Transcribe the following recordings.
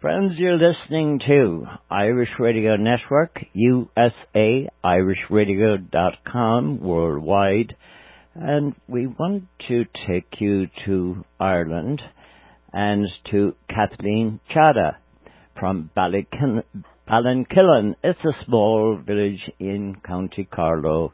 Friends, you're listening to Irish Radio Network, USA, irishradio.com, worldwide. And we want to take you to Ireland and to Kathleen Chada from Ballinkillen. It's a small village in County Carlow.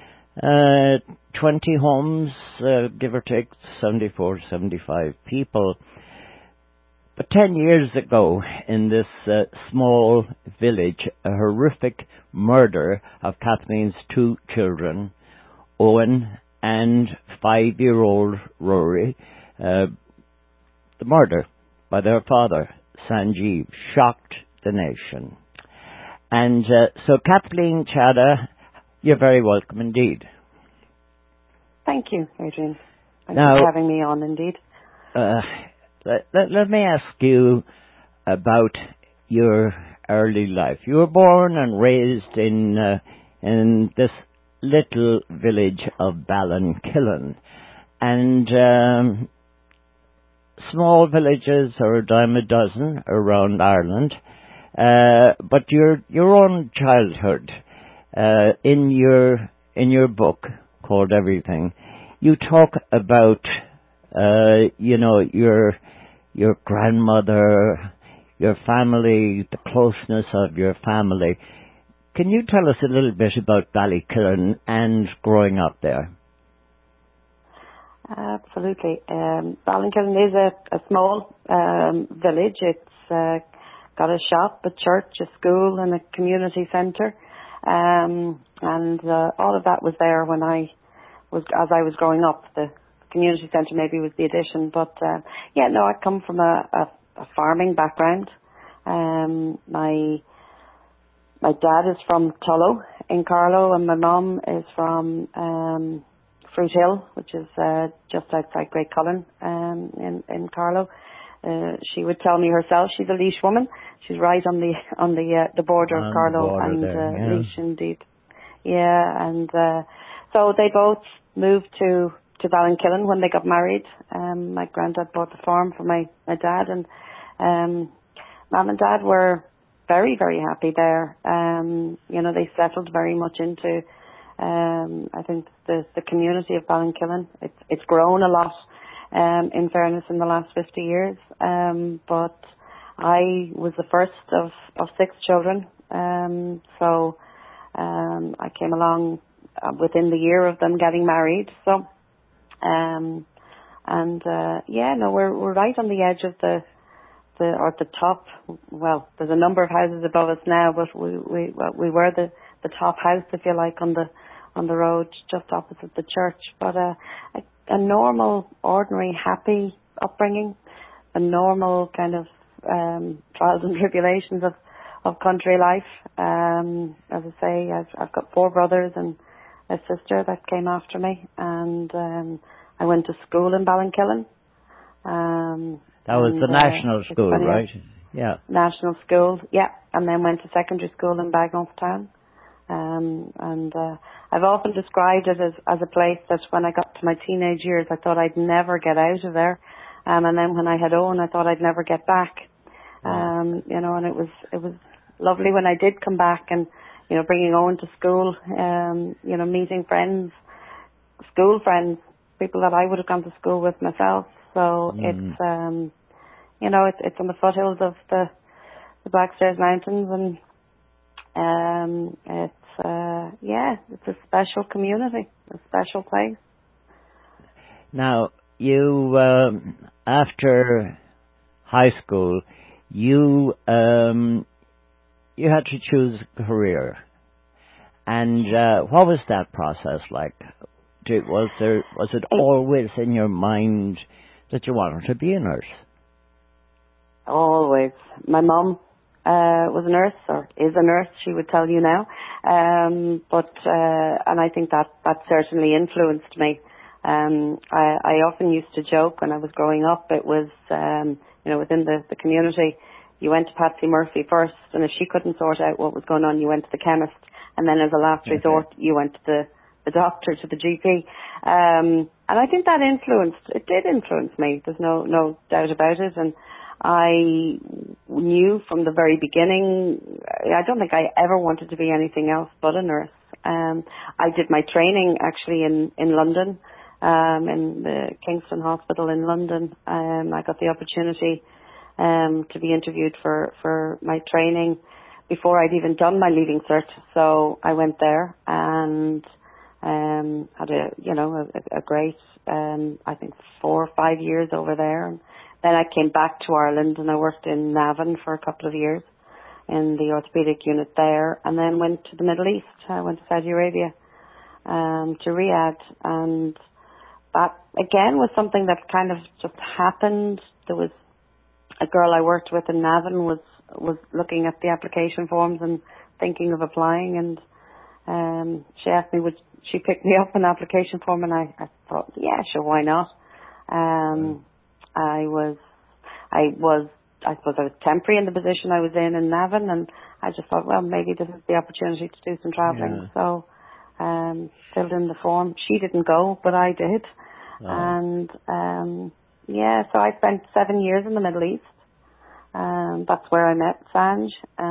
20 homes, give or take 74, 75 people. But 10 years ago, in this small village, a horrific murder of Kathleen's two children, Owen and 5-year-old Rory, the murder by their father, Sanjeev, shocked the nation. And so, Kathleen Chada, you're very welcome indeed. Thank you, Adrian. Thank you for having me on, indeed. Let me ask you about your early life. You were born and raised in this little village of Ballinkillen, and small villages are a dime a dozen around Ireland. But your own childhood, in your book called Everything, you talk about your grandmother, your family, the closeness of your family. Can you tell us a little bit about Ballinkillen and growing up there? Absolutely. Ballinkillen is a small village. It's got a shop, a church, a school and a community centre. And all of that was there when as I was growing up. The community centre maybe was the addition, but I come from a farming background. My dad is from Tullow in Carlow, and my mum is from Fruit Hill, which is just outside Great Cullen in Carlow. She would tell me herself she's a Laois woman. She's right on the border of Carlow and Laois indeed. Yeah, and so they both moved to Ballinkillen when they got married. My granddad bought the farm for my dad, and Mum and Dad were very, very happy there. They settled very much into I think the community of Ballinkillen. It's grown a lot, in fairness, in the last 50 years. But I was the first of 6 children. So I came along within the year of them getting married. So we're right on the edge of the top. Well, there's a number of houses above us now, but we were the top house, if you like, on the road just opposite the church. But a normal, ordinary, happy upbringing, a normal kind of trials and tribulations of country life. As I say, I've got 4 brothers and a sister that came after me, and I went to school in Ballinkillen. That was the national school, right? Yeah. National school, yeah. And then went to secondary school in Bagnallstown. I've often described it as a place that when I got to my teenage years, I thought I'd never get out of there. And then when I had Owen, I thought I'd never get back. And it was lovely when I did come back, and bringing Owen to school, meeting friends, school friends, people that I would have gone to school with myself. So it's on the foothills of the Blackstairs Mountains, and it's a special community, a special place. Now, you after high school, you had to choose a career, and what was that process like? Was it always in your mind that you wanted to be a nurse? Always. My mum was a nurse, or is a nurse, she would tell you now. And I think that certainly influenced me. I often used to joke when I was growing up, it was, within the community, you went to Patsy Murphy first, and if she couldn't sort out what was going on, you went to the chemist, and then as a last resort, you went to the doctor, to the GP. And I think that did influence me. There's no doubt about it. And I knew from the very beginning, I don't think I ever wanted to be anything else but a nurse. I did my training actually in London, in the Kingston Hospital in London. I got the opportunity to be interviewed for my training before I'd even done my leaving cert. So I went there and had a great, I think 4 or 5 years over there. And then I came back to Ireland and I worked in Navan for a couple of years in the orthopedic unit there, and then went to the Middle East. I went to Saudi Arabia, to Riyadh, and that again was something that kind of just happened. There was a girl I worked with in Navan was looking at the application forms and thinking of applying, and she asked me would she pick me up an application form, and I thought, yeah, sure, why not? I suppose I was temporary in the position I was in Navan, and I just thought, well, maybe this is the opportunity to do some travelling. Yeah. So filled in the form. She didn't go, but I did. Oh. And so I spent 7 years in the Middle East. That's where I met Sanj.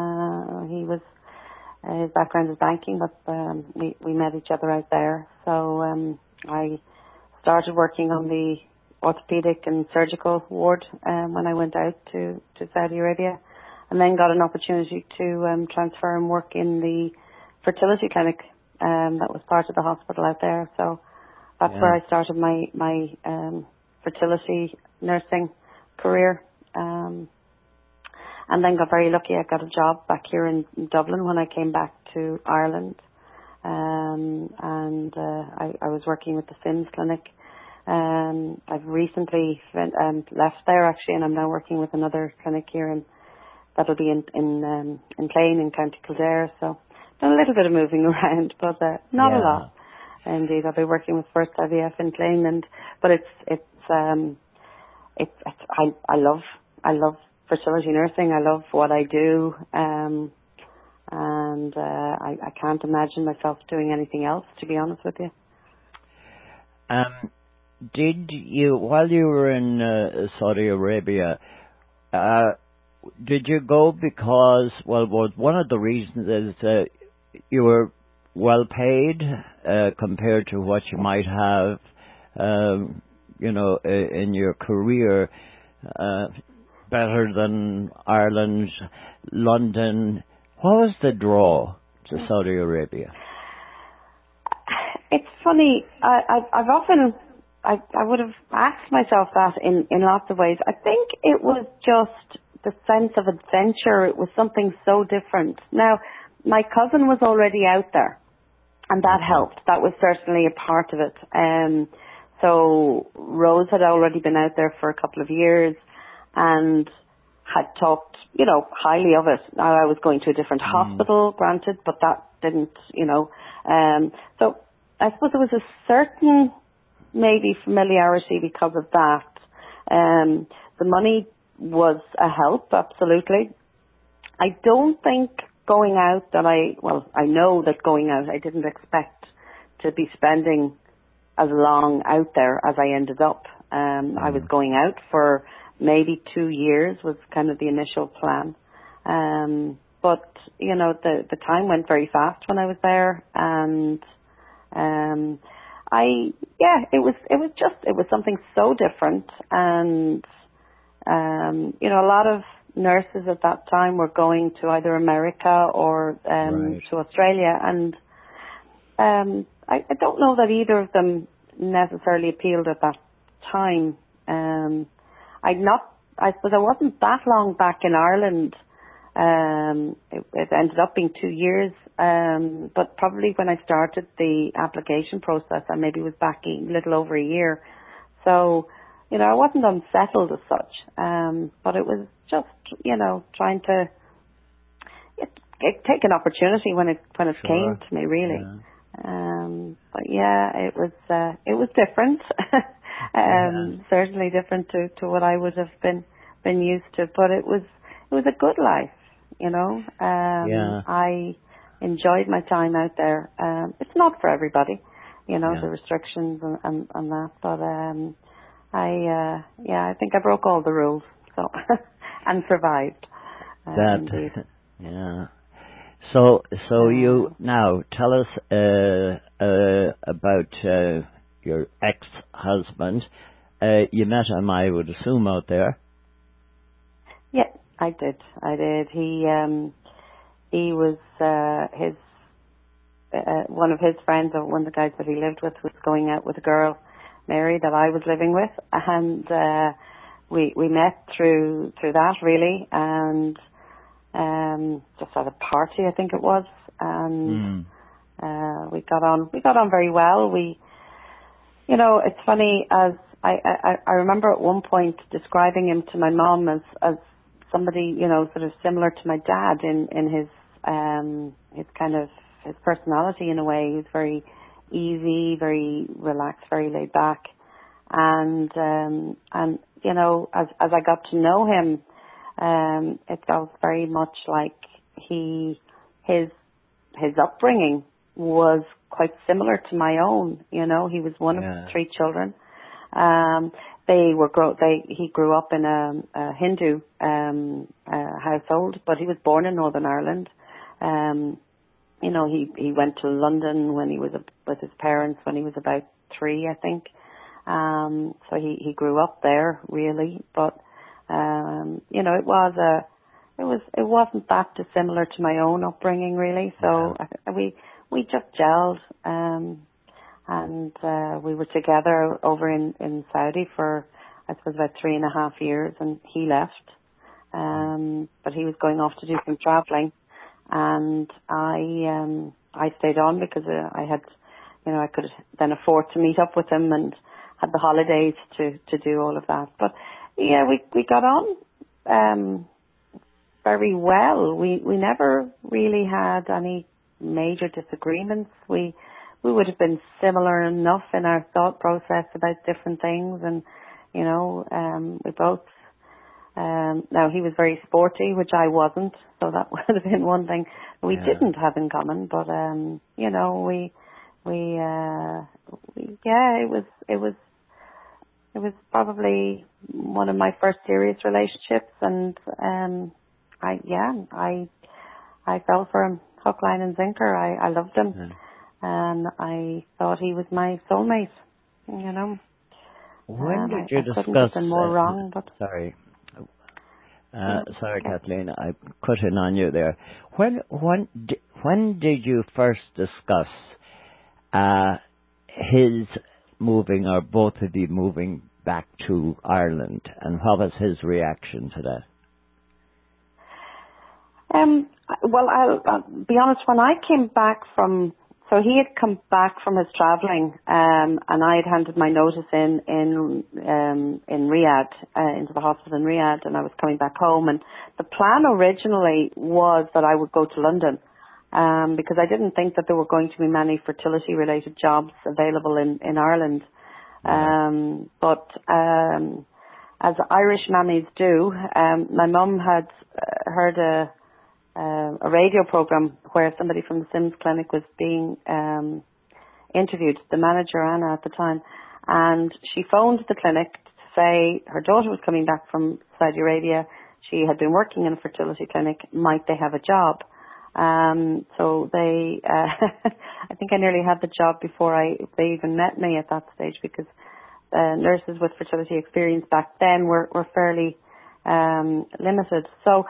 His background is banking, but we met each other out there. So I started working on the orthopedic and surgical ward when I went out to Saudi Arabia, and then got an opportunity to transfer and work in the fertility clinic that was part of the hospital out there. So that's where I started my fertility nursing career, and then got very lucky. I got a job back here in Dublin when I came back to Ireland, and I was working with the Sims Clinic. I've recently left there actually, and I'm now working with another clinic here, and that'll be in Clane in County Kildare. So done a little bit of moving around, but not a lot. Indeed, I'll be working with First IVF in Clane, but I love fertility nursing. I love what I do, and I can't imagine myself doing anything else, to be honest with you. Did you, while you were in Saudi Arabia, did you go because, was one of the reasons is you were well paid compared to what you might have, in your career, better than Ireland, London? What was the draw to Saudi Arabia? It's funny. I've often. I would have asked myself that in lots of ways. I think it was just the sense of adventure. It was something so different. Now, my cousin was already out there, and that helped. That was certainly a part of it. So Rose had already been out there for a couple of years and had talked, highly of it. Now, I was going to a different hospital, granted, but that didn't, So I suppose there was a certain maybe familiarity because of that. The money was a help, absolutely. I don't think going out I know that going out, I didn't expect to be spending as long out there as I ended up. I was going out for maybe 2 years was kind of the initial plan. But, the time went very fast when I was there, and it was something so different, and a lot of nurses at that time were going to either America or to Australia, and I don't know that either of them necessarily appealed at that time. I suppose I wasn't that long back in Ireland. It ended up being 2 years, but probably when I started the application process, I maybe was back a little over a year. So, I wasn't unsettled as such, but it was just, trying to take an opportunity when it came to me, really. Yeah. But it was different, certainly different to what I would have been used to, but it was a good life. I enjoyed my time out there. It's not for everybody, the restrictions and that, but I think I broke all the rules. So and survived. That, yeah. So you now tell us about your ex-husband. You met him, I would assume, out there. Yeah, I did. He was his one of his friends, or one of the guys that he lived with, was going out with a girl, Mary, that I was living with, and we met through that really, and just at a party, I think it was, and we got on very well. It's funny, as I remember at one point describing him to my mom as somebody, sort of similar to my dad in his kind of his personality in a way. He was very easy, very relaxed, very laid back, and as I got to know him, it felt very much like his upbringing was quite similar to my own. He was one of 3 children. He grew up in a Hindu household, but he was born in Northern Ireland. He went to London when he was with his parents when he was about 3, I think. So he grew up there really, but it wasn't that dissimilar to my own upbringing really. So we just gelled, and we were together over in Saudi for, I suppose, about 3.5 years, and he left. But he was going off to do some travelling, and I stayed on because I had, I could then afford to meet up with him and had the holidays to do all of that. But yeah, we got on very well. We never really had any major disagreements. We would have been similar enough in our thought process about different things, and we both. Now he was very sporty, which I wasn't, so that would have been one thing we didn't have in common. But it was probably one of my first serious relationships, and I fell for him hook, line, and sinker. I loved him, and I thought he was my soulmate. When did you discuss? Couldn't have been more wrong, but sorry, Kathleen, I cut in on you there. When did you first discuss his moving, or both of you moving back to Ireland, and what was his reaction to that? Well, I'll be honest. When I came back so he had come back from his travelling, and I had handed my notice in Riyadh, into the hospital in Riyadh, and I was coming back home. And the plan originally was that I would go to London, because I didn't think that there were going to be many fertility-related jobs available in Ireland. But as Irish mammies do, my mum had heard a radio program where somebody from the Sims Clinic was being interviewed, the manager, Anna, at the time, and she phoned the clinic to say her daughter was coming back from Saudi Arabia. She had been working in a fertility clinic. Might they have a job? So they, I think I nearly had the job before they even met me at that stage, because nurses with fertility experience back then were fairly limited. So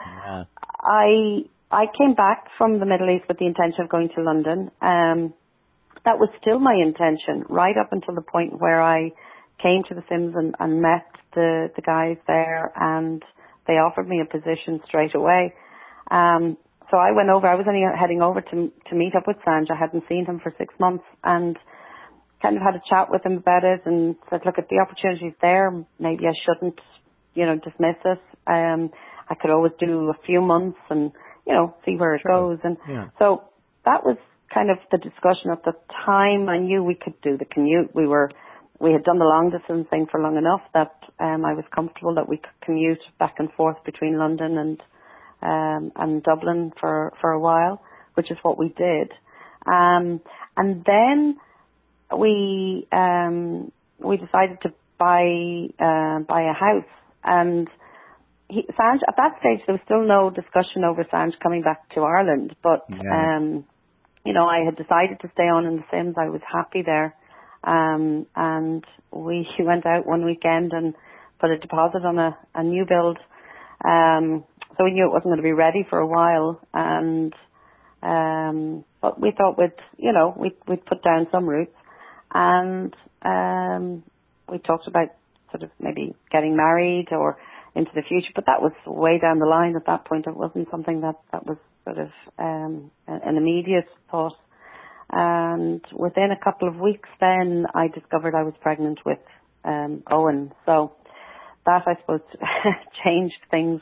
I came back from the Middle East with the intention of going to London. That was still my intention right up until the point where I came to the Sims and met the guys there, and they offered me a position straight away. So I went over. I was only heading over to meet up with Sanj. I hadn't seen him for 6 months, and kind of had a chat with him about it, and said, look, if the opportunity's there, maybe I shouldn't, dismiss it. I could always do a few months and, see where it goes. And so that was kind of the discussion at the time. I knew we could do the commute. We had done the long distance thing for long enough that I was comfortable that we could commute back and forth between London and Dublin for a while, which is what we did. And then we decided to buy a house, and Sanj, at that stage, there was still no discussion over Sanj coming back to Ireland, but, I had decided to stay on in the Sims. I was happy there. And we went out one weekend and put a deposit on a new build. So we knew it wasn't going to be ready for a while. And, but we thought we'd put down some roots. And, we talked about sort of maybe getting married or into the future, but that was way down the line at that point. It wasn't something that was sort of an immediate thought. And within a couple of weeks then I discovered I was pregnant with Owen. So that, I suppose, changed things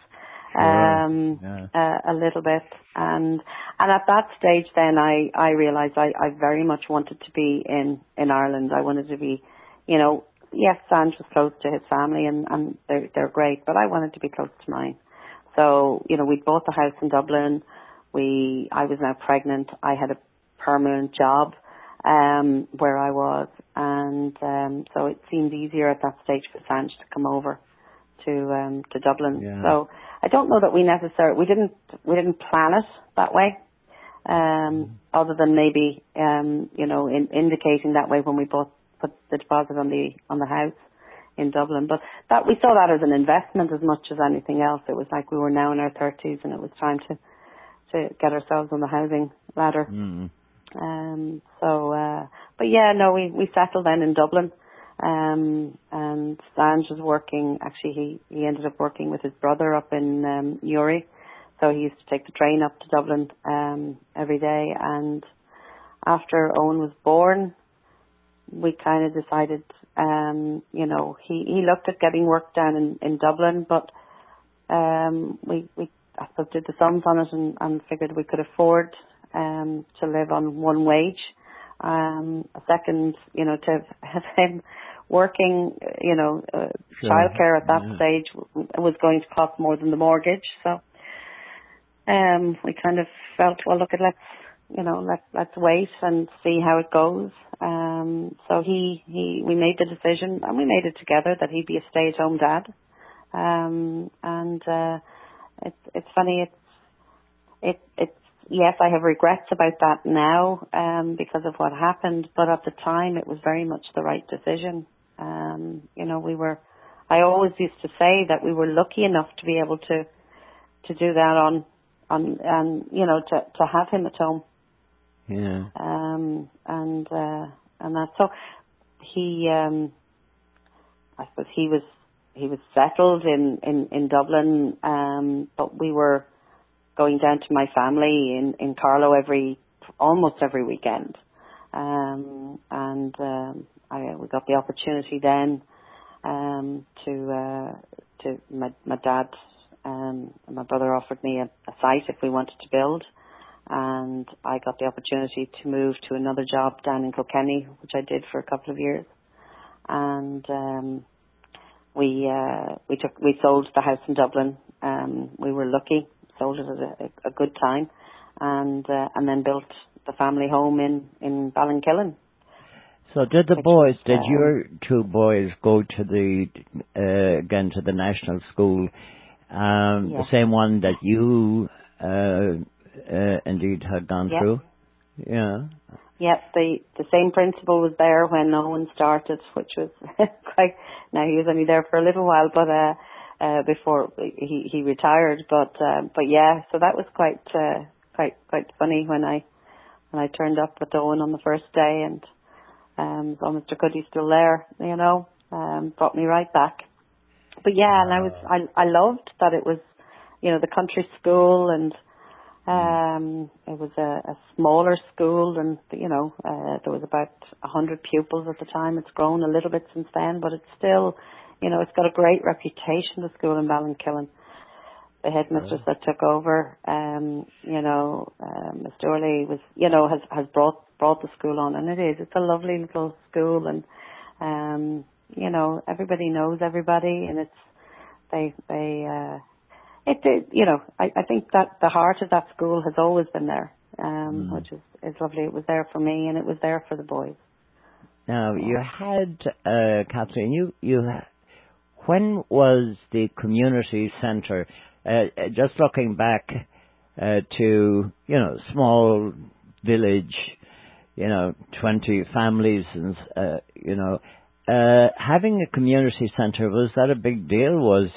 a little bit. And at that stage then I realised I very much wanted to be in Ireland. I wanted to be, yes, Sanj was close to his family and they're great, but I wanted to be close to mine. So, we'd bought the house in Dublin. I was now pregnant. I had a permanent job where I was, and so it seemed easier at that stage for Sanj to come over to Dublin. Yeah. So I don't know that we didn't plan it that way, other than maybe indicating that way when we put the deposit on the house in Dublin. But that we saw that as an investment as much as anything else. It was like we were now in our 30s and it was time to get ourselves on the housing ladder. But yeah, no, we settled then in Dublin. And Sanj was working, actually he ended up working with his brother up in Newry. So he used to take the train up to Dublin every day. And after Owen was born, we kind of decided, he looked at getting work down in Dublin, but we I suppose did the sums on it and figured we could afford to live on one wage. A second, to have him working, childcare at that stage was going to cost more than the mortgage. So we kind of felt, well, look, let's wait and see how it goes. So we made the decision, and we made it together, that he'd be a stay-at-home dad. It's funny. It's yes, I have regrets about that now because of what happened, but at the time it was very much the right decision. I always used to say that we were lucky enough to be able to do that to have him at home. Yeah. And that, so he, I suppose he was settled in Dublin, but we were going down to my family in Carlow almost every weekend. We got the opportunity then to my dad and my brother offered me a site if we wanted to build, and I got the opportunity to move to another job down in Kilkenny, which I did for a couple of years. And we sold the house in Dublin. We were lucky, sold it at a good time, and then built the family home in Ballinkillen. So did your two boys go to the national school, the same one that you indeed had gone through? Yeah. Yep, the same principal was there when Owen started, which was quite. Now he was only there for a little while, but before he retired. But yeah, so that was quite funny when I turned up with Owen on the first day, and so Mr. Cuddy's still there, brought me right back. But yeah, and I loved that it was, the country school, and it was a smaller school, and there was about 100 pupils at the time. It's grown a little bit since then, but it's still, it's got a great reputation, the school in Ballinkillen. The headmistress that took over, Miss Dorley was, has brought the school on, and it's a lovely little school, and everybody knows everybody, and I think that the heart of that school has always been there, which is lovely. It was there for me, and it was there for the boys. Now, you had, Kathleen, When was the community centre, just looking back to, small village, 20 families, and, having a community centre, was that a big deal?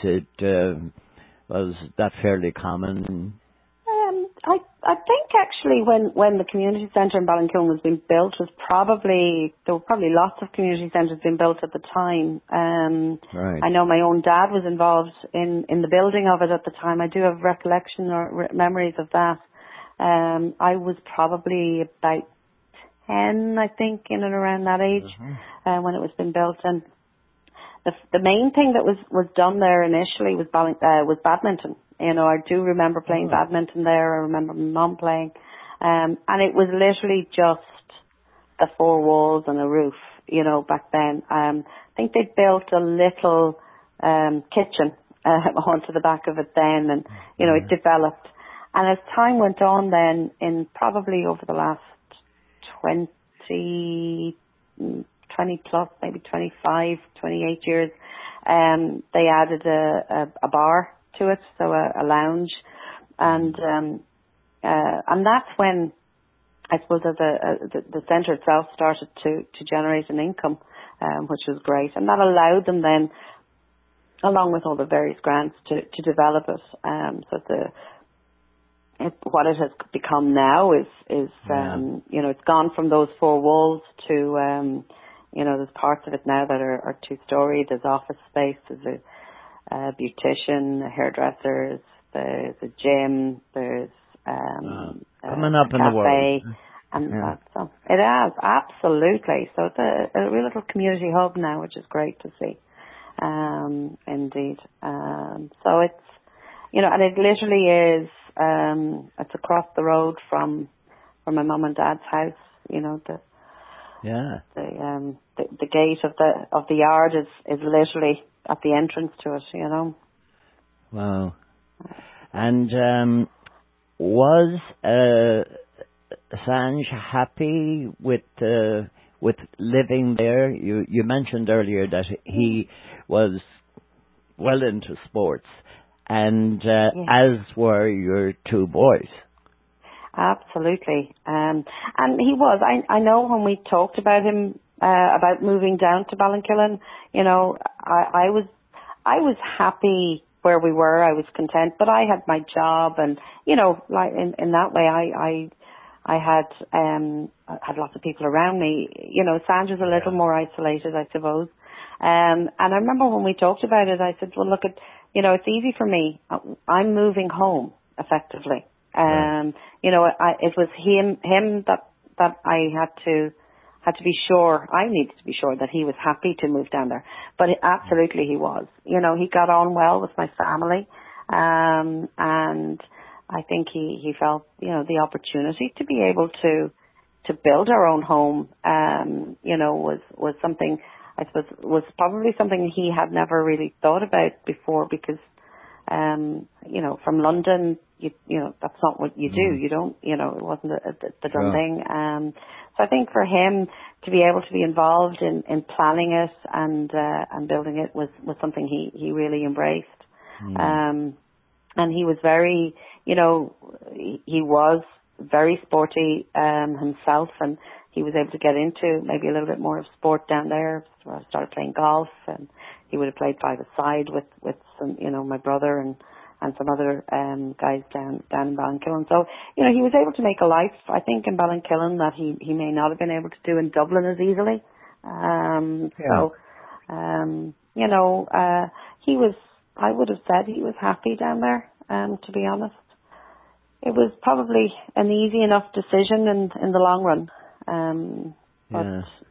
Was that fairly common? I think actually when the community centre in Ballinkillen was being built there were probably lots of community centres being built at the time. Right. I know my own dad was involved in the building of it at the time. I do have recollection or memories of that. I was probably about 10, I think, in and around that age, when it was being built. And the main thing that was done there initially was badminton. I do remember playing badminton there. I remember my mum playing. And it was literally just the four walls and a roof, back then. I think they built a little kitchen onto the back of it then, and, it developed. And as time went on then, in probably over the last 20 plus, maybe 25, 28 years, they added a bar to it, so a lounge, and that's when I suppose the centre itself started to generate an income, which was great, and that allowed them then, along with all the various grants, to develop it. So what it has become now is it's gone from those four walls to there's parts of it now that are 2-story. There's office space. There's a beautician, hairdressers, there's a gym, there's coming up a in the world. And so it has, absolutely. So it's a real little community hub now, which is great to see. Indeed. So it's, and it literally is, it's across the road from my mum and dad's house, the gate of the yard is literally at the entrance to it, Wow. And was Sanj happy with living there? You mentioned earlier that he was well into sports, and as were your two boys. Absolutely. And he was. I know when we talked about him, about moving down to Ballinkillen, I was happy where we were. I was content, but I had my job, and like in that way, I had lots of people around me. Sanj was a little more isolated, I suppose. And I remember when we talked about it, I said, well, look, it's easy for me. I'm moving home, effectively. It was him that I had to be sure, I needed to be sure that he was happy to move down there. But absolutely he was. He got on well with my family. And I think he felt, the opportunity to be able to build our own home, was something, I suppose, was probably something he had never really thought about before, because, from London, that's not what you do. You don't, it wasn't the done thing. So I think for him to be able to be involved in planning it and building it was something he really embraced. And he was very, he was very sporty himself, and he was able to get into maybe a little bit more of sport down there. So I started playing golf, and he would have played five-a-side with some, my brother and some other guys down in Ballinkillen. So, he was able to make a life, I think, in Ballinkillen that he may not have been able to do in Dublin as easily. He was, I would have said he was happy down there, to be honest. It was probably an easy enough decision in the long run. But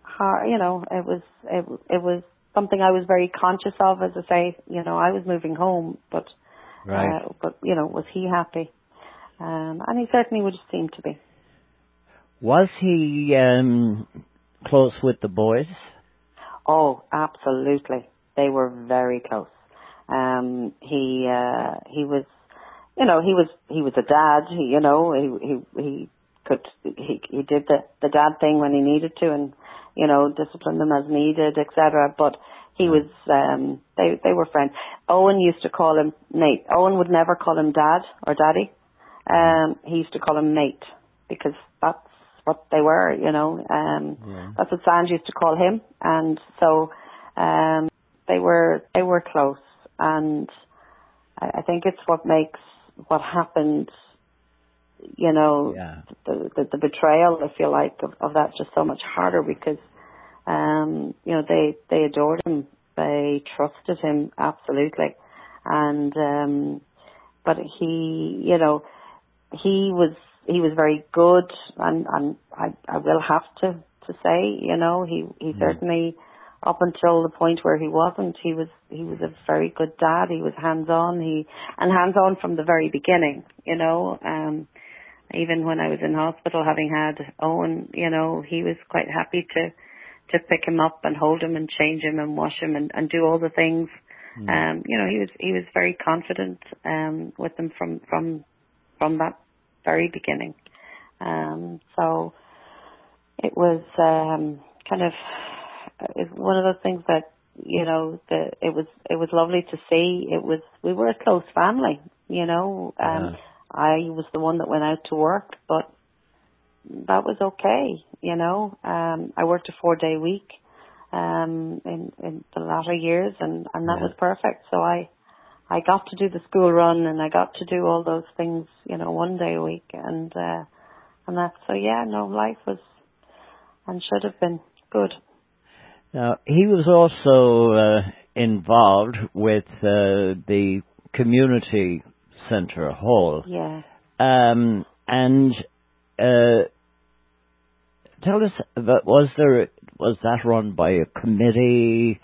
it was something I was very conscious of. As I say, I was moving home, but was he happy? And he certainly would have seemed to be. Was he close with the boys? Oh, absolutely. They were very close. He was, he was a dad. He did the dad thing when he needed to, and disciplined them as needed, etc. But He was, they were friends. Owen used to call him Nate. Owen would never call him Dad or Daddy. He used to call him Nate because that's what they were, you know. That's what Sanj used to call him. And so, they were close. And I think it's what makes what happened, you know, the betrayal, I feel like, of that just so much harder because, you know, they adored him. They trusted him absolutely. And, but he, you know, he was very good and I will have to say, you know, he certainly, up until the point where he wasn't, he was a very good dad. He was hands-on from the very beginning, you know. Even when I was in hospital, having had Owen, you know, he was quite happy to pick him up and hold him and change him and wash him and do all the things. You know, he was very confident with them from that very beginning. So it was kind of one of those things that, you know, it was lovely to see. We were a close family, you know. I was the one that went out to work, but that was okay, you know. I worked a 4-day week in the latter years, and that was perfect. So I got to do the school run, and I got to do all those things, you know, 1 day a week, and that. So yeah, no, life was and should have been good. Now he was also involved with the community centre hall. Yeah. And tell us about, was that run by a committee?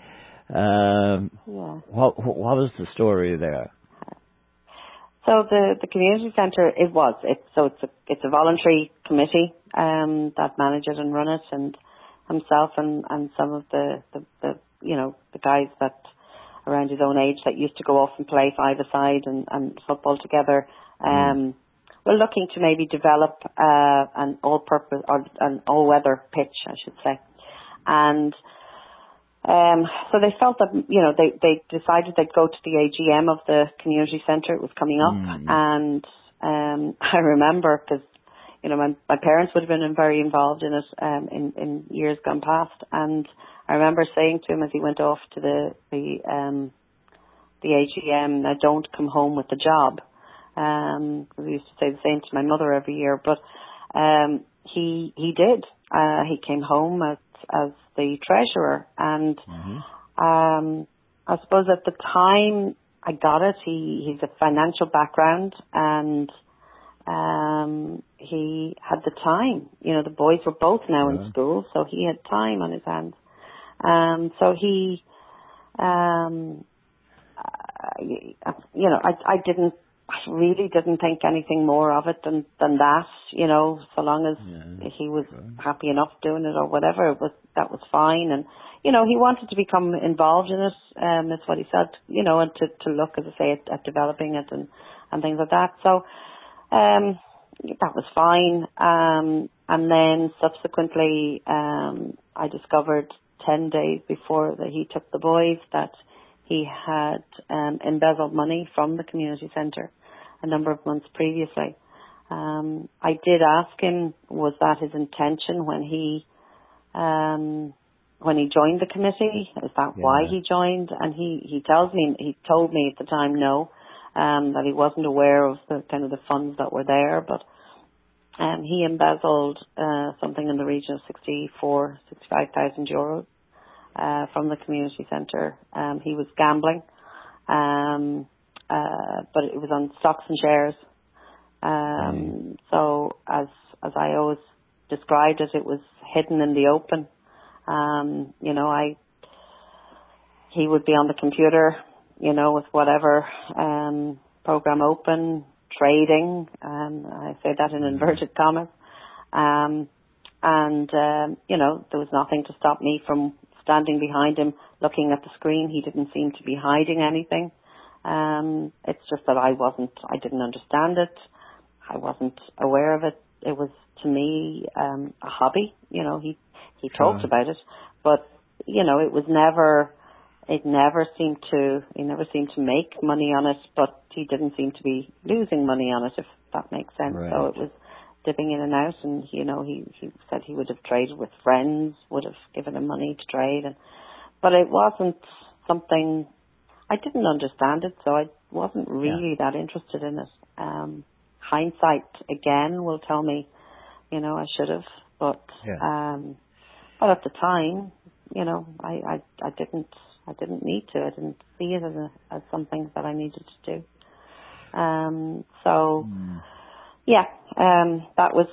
What was the story there? So the community centre, it's a voluntary committee that manage it and run it, and himself and some of the you know, the guys that around his own age that used to go off and play five-a-side and football together. We're looking to maybe develop an all-purpose or an all-weather pitch, I should say. And so they felt that, you know, they decided they'd go to the AGM of the community centre. It was coming up. And I remember, because, you know, my parents would have been very involved in it in years gone past. And I remember saying to him as he went off to the AGM, "Now don't come home with the job." We used to say the same to my mother every year, but he did. He came home as the treasurer, and I suppose at the time I got it. He's a financial background, and he had the time. You know, the boys were both now in school, so he had time on his hands. So he, you know, I really didn't think anything more of it than that, you know, so long as he was happy enough doing it or whatever, that was fine. And, you know, he wanted to become involved in it, that's what he said, you know, and to look, as I say, at developing it and things like that. So, that was fine. And then subsequently, I discovered 10 days before that he took the boys that he had embezzled money from the community centre a number of months previously. I did ask him, was that his intention when he joined the committee? Is that why he joined? And he told me at the time no, that he wasn't aware of the kind of the funds that were there, but he embezzled something in the region of 65,000 euros from the community centre. He was gambling, but it was on stocks and shares. So as I always described it, it was hidden in the open. You know, he would be on the computer, you know, with whatever program open, trading, I say that in inverted commas. You know, there was nothing to stop me from standing behind him, looking at the screen. He didn't seem to be hiding anything. It's just that I didn't understand it. I wasn't aware of it. It was, to me, a hobby. You know, he talked about it, but, you know, it was never He never seemed to make money on it, but he didn't seem to be losing money on it, if that makes sense. Right. So it was dipping in and out, and he said he would have traded with friends, would have given him money to trade, but it wasn't something, I didn't understand it, so I wasn't really that interested in it. Hindsight again will tell me, I should have, but at the time, I didn't need to. I didn't see it as something that I needed to do. That was,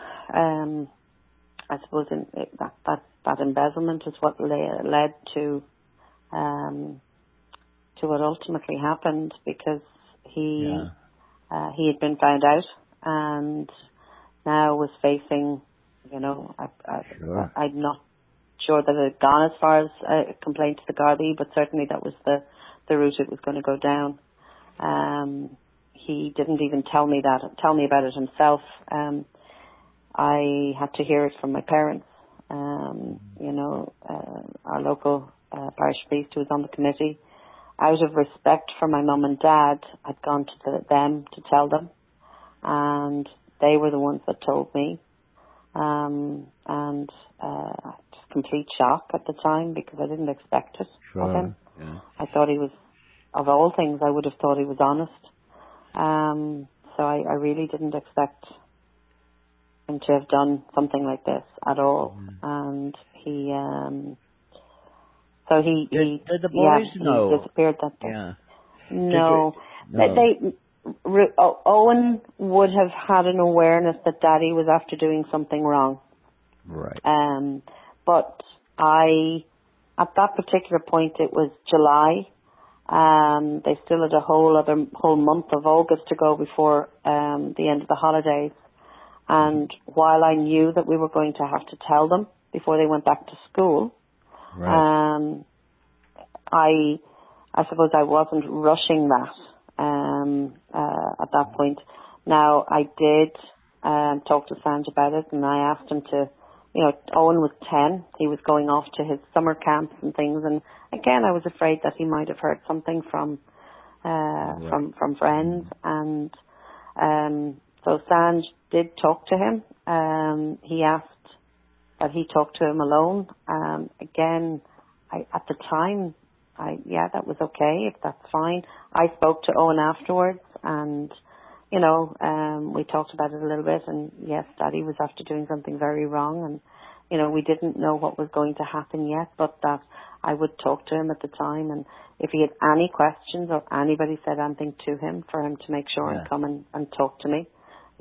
I suppose, that embezzlement is what led to what ultimately happened, because he had been found out and now was facing, I'm not sure that it had gone as far as a complaint to the Gardaí, but certainly that was the route it was going to go down. He didn't even tell me about it himself. I had to hear it from my parents. Our local parish priest who was on the committee, out of respect for my mum and dad, I'd gone to them to tell them, and they were the ones that told me. Complete shock at the time, because I didn't expect it of him. Yeah. I thought he was, of all things, I would have thought he was honest. So I really didn't expect him to have done something like this at all. And he did the boys know? He disappeared that day. Yeah. No. Owen would have had an awareness that Daddy was after doing something wrong. Right. But at that particular point, it was July. They still had a whole month of August to go before the end of the holidays. And while I knew that we were going to have to tell them before they went back to school, right. I suppose I wasn't rushing that at that point. Now, I did talk to Sanj about it, and I asked him to, Owen was 10. He was going off to his summer camps and things, and again, I was afraid that he might have heard something from friends, and so Sanj did talk to him. He asked that he talk to him alone. Again, at the time, that was okay, if that's fine. I spoke to Owen afterwards, and we talked about it a little bit, and yes, Daddy was after doing something very wrong, and we didn't know what was going to happen yet, but that I would talk to him at the time, and if he had any questions or anybody said anything to him, for him to make sure and come and talk to me,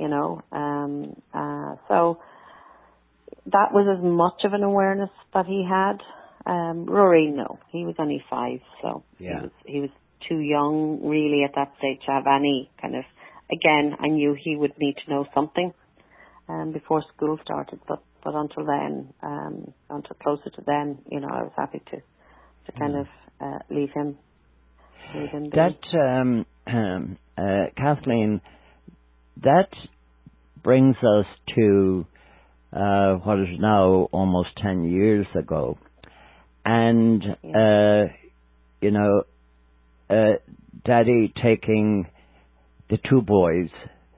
so that was as much of an awareness that he had. Rory, no, he was only 5, so he was too young really at that stage to have any kind of, again, I knew he would need to know something before school started, but until then, until closer to then, I was happy to kind of leave him be. That, Kathleen, that brings us to what is now almost 10 years ago. And, Daddy taking the 2 boys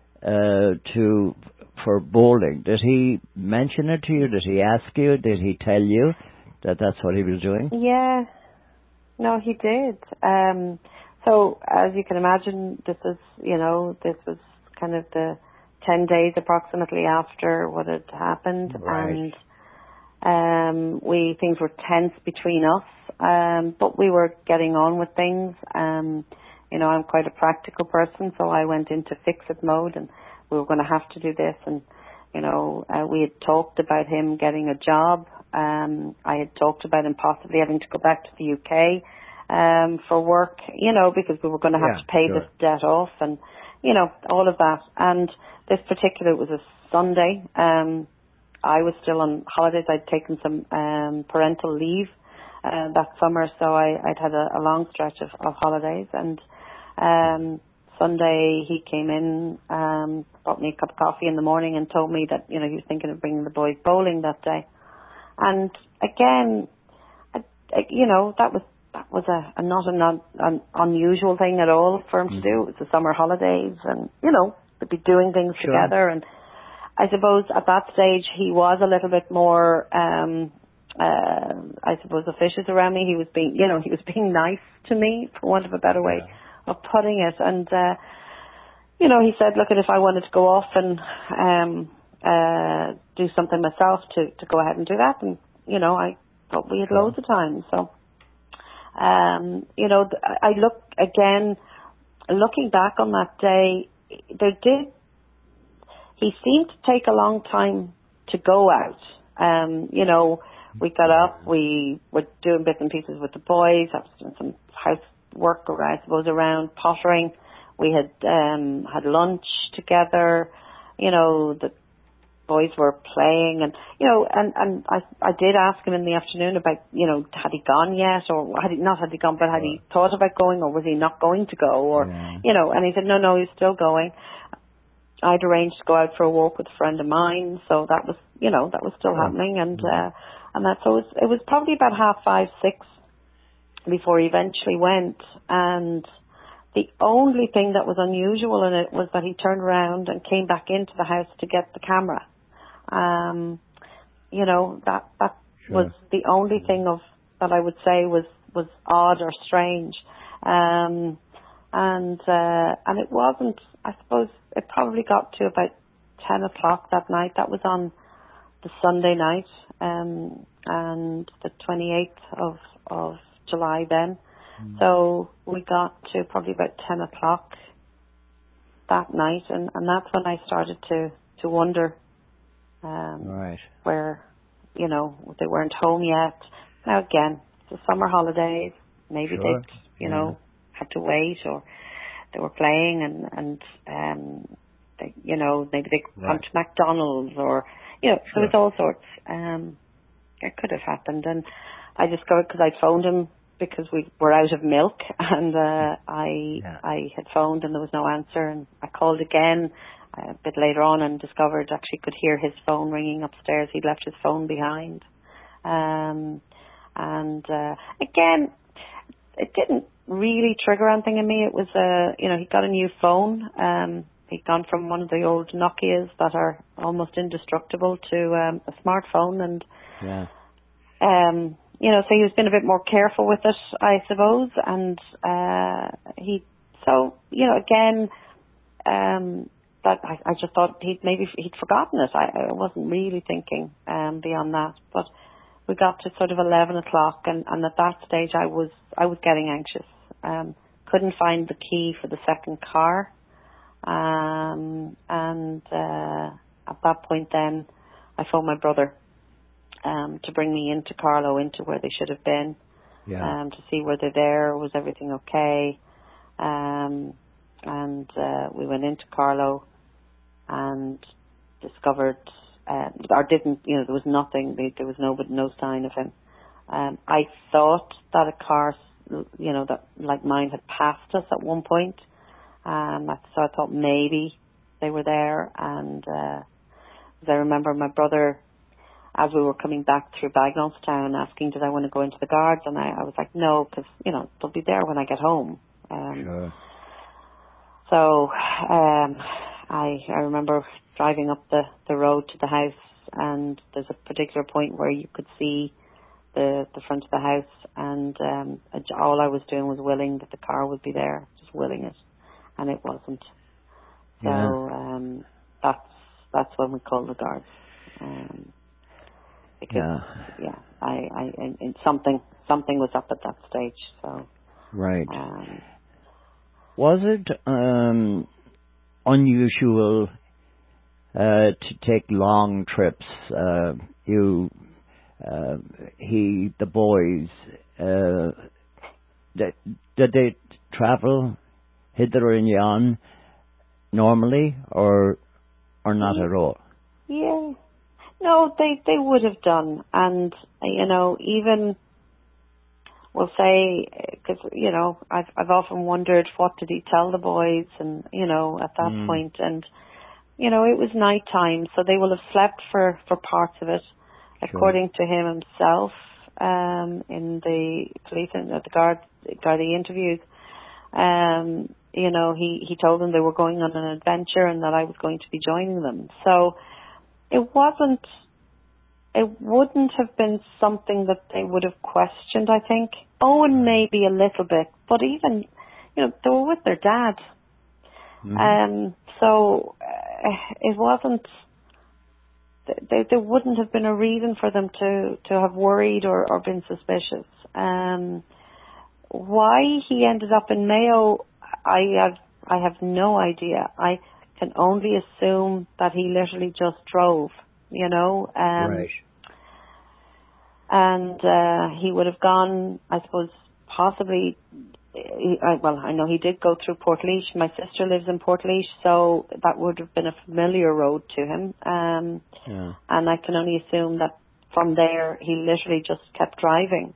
for bowling. Did he mention it to you? Did he ask you? Did he tell you that that's what he was doing? Yeah. No, he did. So, as you can imagine, this was kind of the 10 days approximately after what had happened. Right. And things were tense between us, but we were getting on with things. I'm quite a practical person, so I went into fix-it mode, and we were going to have to do this. And, we had talked about him getting a job. I had talked about him possibly having to go back to the UK for work, because we were going to have to pay this debt off and, all of that. And this particular, it was a Sunday. I was still on holidays. I'd taken some parental leave that summer, so I'd had a long stretch of holidays. And Sunday he came in, brought me a cup of coffee in the morning and told me that, he was thinking of bringing the boys bowling that day. And again, that was was not an unusual thing at all for him to do. It was the summer holidays, and they'd be doing things together. And I suppose at that stage he was a little bit more, I suppose, officious around me. He was being, he was being nice to me, for want of a better way of putting it. And he said, look, if I wanted to go off and do something myself, to go ahead and do that. And I thought we had loads of time. So I looking back on that day, he seemed to take a long time to go out. We got up, we were doing bits and pieces with the boys. I was doing some housework, I suppose, around pottering. We had had lunch together. The boys were playing, and I did ask him in the afternoon about had he gone yet, or had he gone, but had he thought about going, or was he not going to go, or and he said no, he's still going. I'd arranged to go out for a walk with a friend of mine, so that was still happening, and so it was probably about 5:30, 6 before he eventually went. And the only thing that was unusual in it was that he turned around and came back into the house to get the camera. That was the only thing that I would say was odd or strange. And it wasn't, I suppose, it probably got to about 10 o'clock that night. That was on the Sunday night, and the 28th of July then. So we got to probably about 10 o'clock that night, and that's when I started to wonder where, they weren't home yet. Now again, it's the summer holidays, maybe they had to wait, or they were playing and maybe they went to McDonald's, or, there was all sorts. It could have happened, and I discovered, because I phoned him because we were out of milk, and I had phoned and there was no answer, and I called again a bit later on and discovered, actually could hear his phone ringing upstairs. He'd left his phone behind. Again, it didn't really trigger anything in me. It was, he got a new phone. He'd gone from one of the old Nokias that are almost indestructible to a smartphone, and so he was being a bit more careful with it, I suppose. And that I just thought he'd forgotten it. I wasn't really thinking beyond that. But we got to sort of 11 o'clock, and at that stage I was getting anxious. Couldn't find the key for the second car. At that point then I phoned my brother to bring me into Carlow, into where they should have been, to see were they there, was everything okay. We went into Carlow and discovered, there was nothing, there was no sign of him. I thought that a car, that like mine had passed us at one point. So I thought maybe they were there, and as I remember my brother, as we were coming back through Bagnallstown, asking did I want to go into the Guards, and I was like no, because they'll be there when I get home. So I remember driving up the road to the house, and there's a particular point where you could see the front of the house, and all I was doing was willing that the car would be there, just willing it, and it wasn't. So that's when we called the Guards. Because I something was up at that stage. So was it unusual to take long trips? The boys, did they travel hither and yon normally, or not at all? Yeah. No, they would have done. And, even, we'll say, because, I've often wondered what did he tell the boys, and, at that point. And, it was night time, so they will have slept for parts of it. According to him himself, in the police and the Gardaí interviews. He told them they were going on an adventure and that I was going to be joining them. So it wouldn't have been something that they would have questioned, I think. Owen maybe a little bit, but even, they were with their dad. Mm-hmm. So it wasn't, there wouldn't have been a reason for them to have worried or been suspicious. Why he ended up in Mayo, I have no idea. I can only assume that he literally just drove, right. And he would have gone, I suppose, possibly. I know he did go through Portlaoise. My sister lives in Portlaoise, so that would have been a familiar road to him. And I can only assume that from there he literally just kept driving.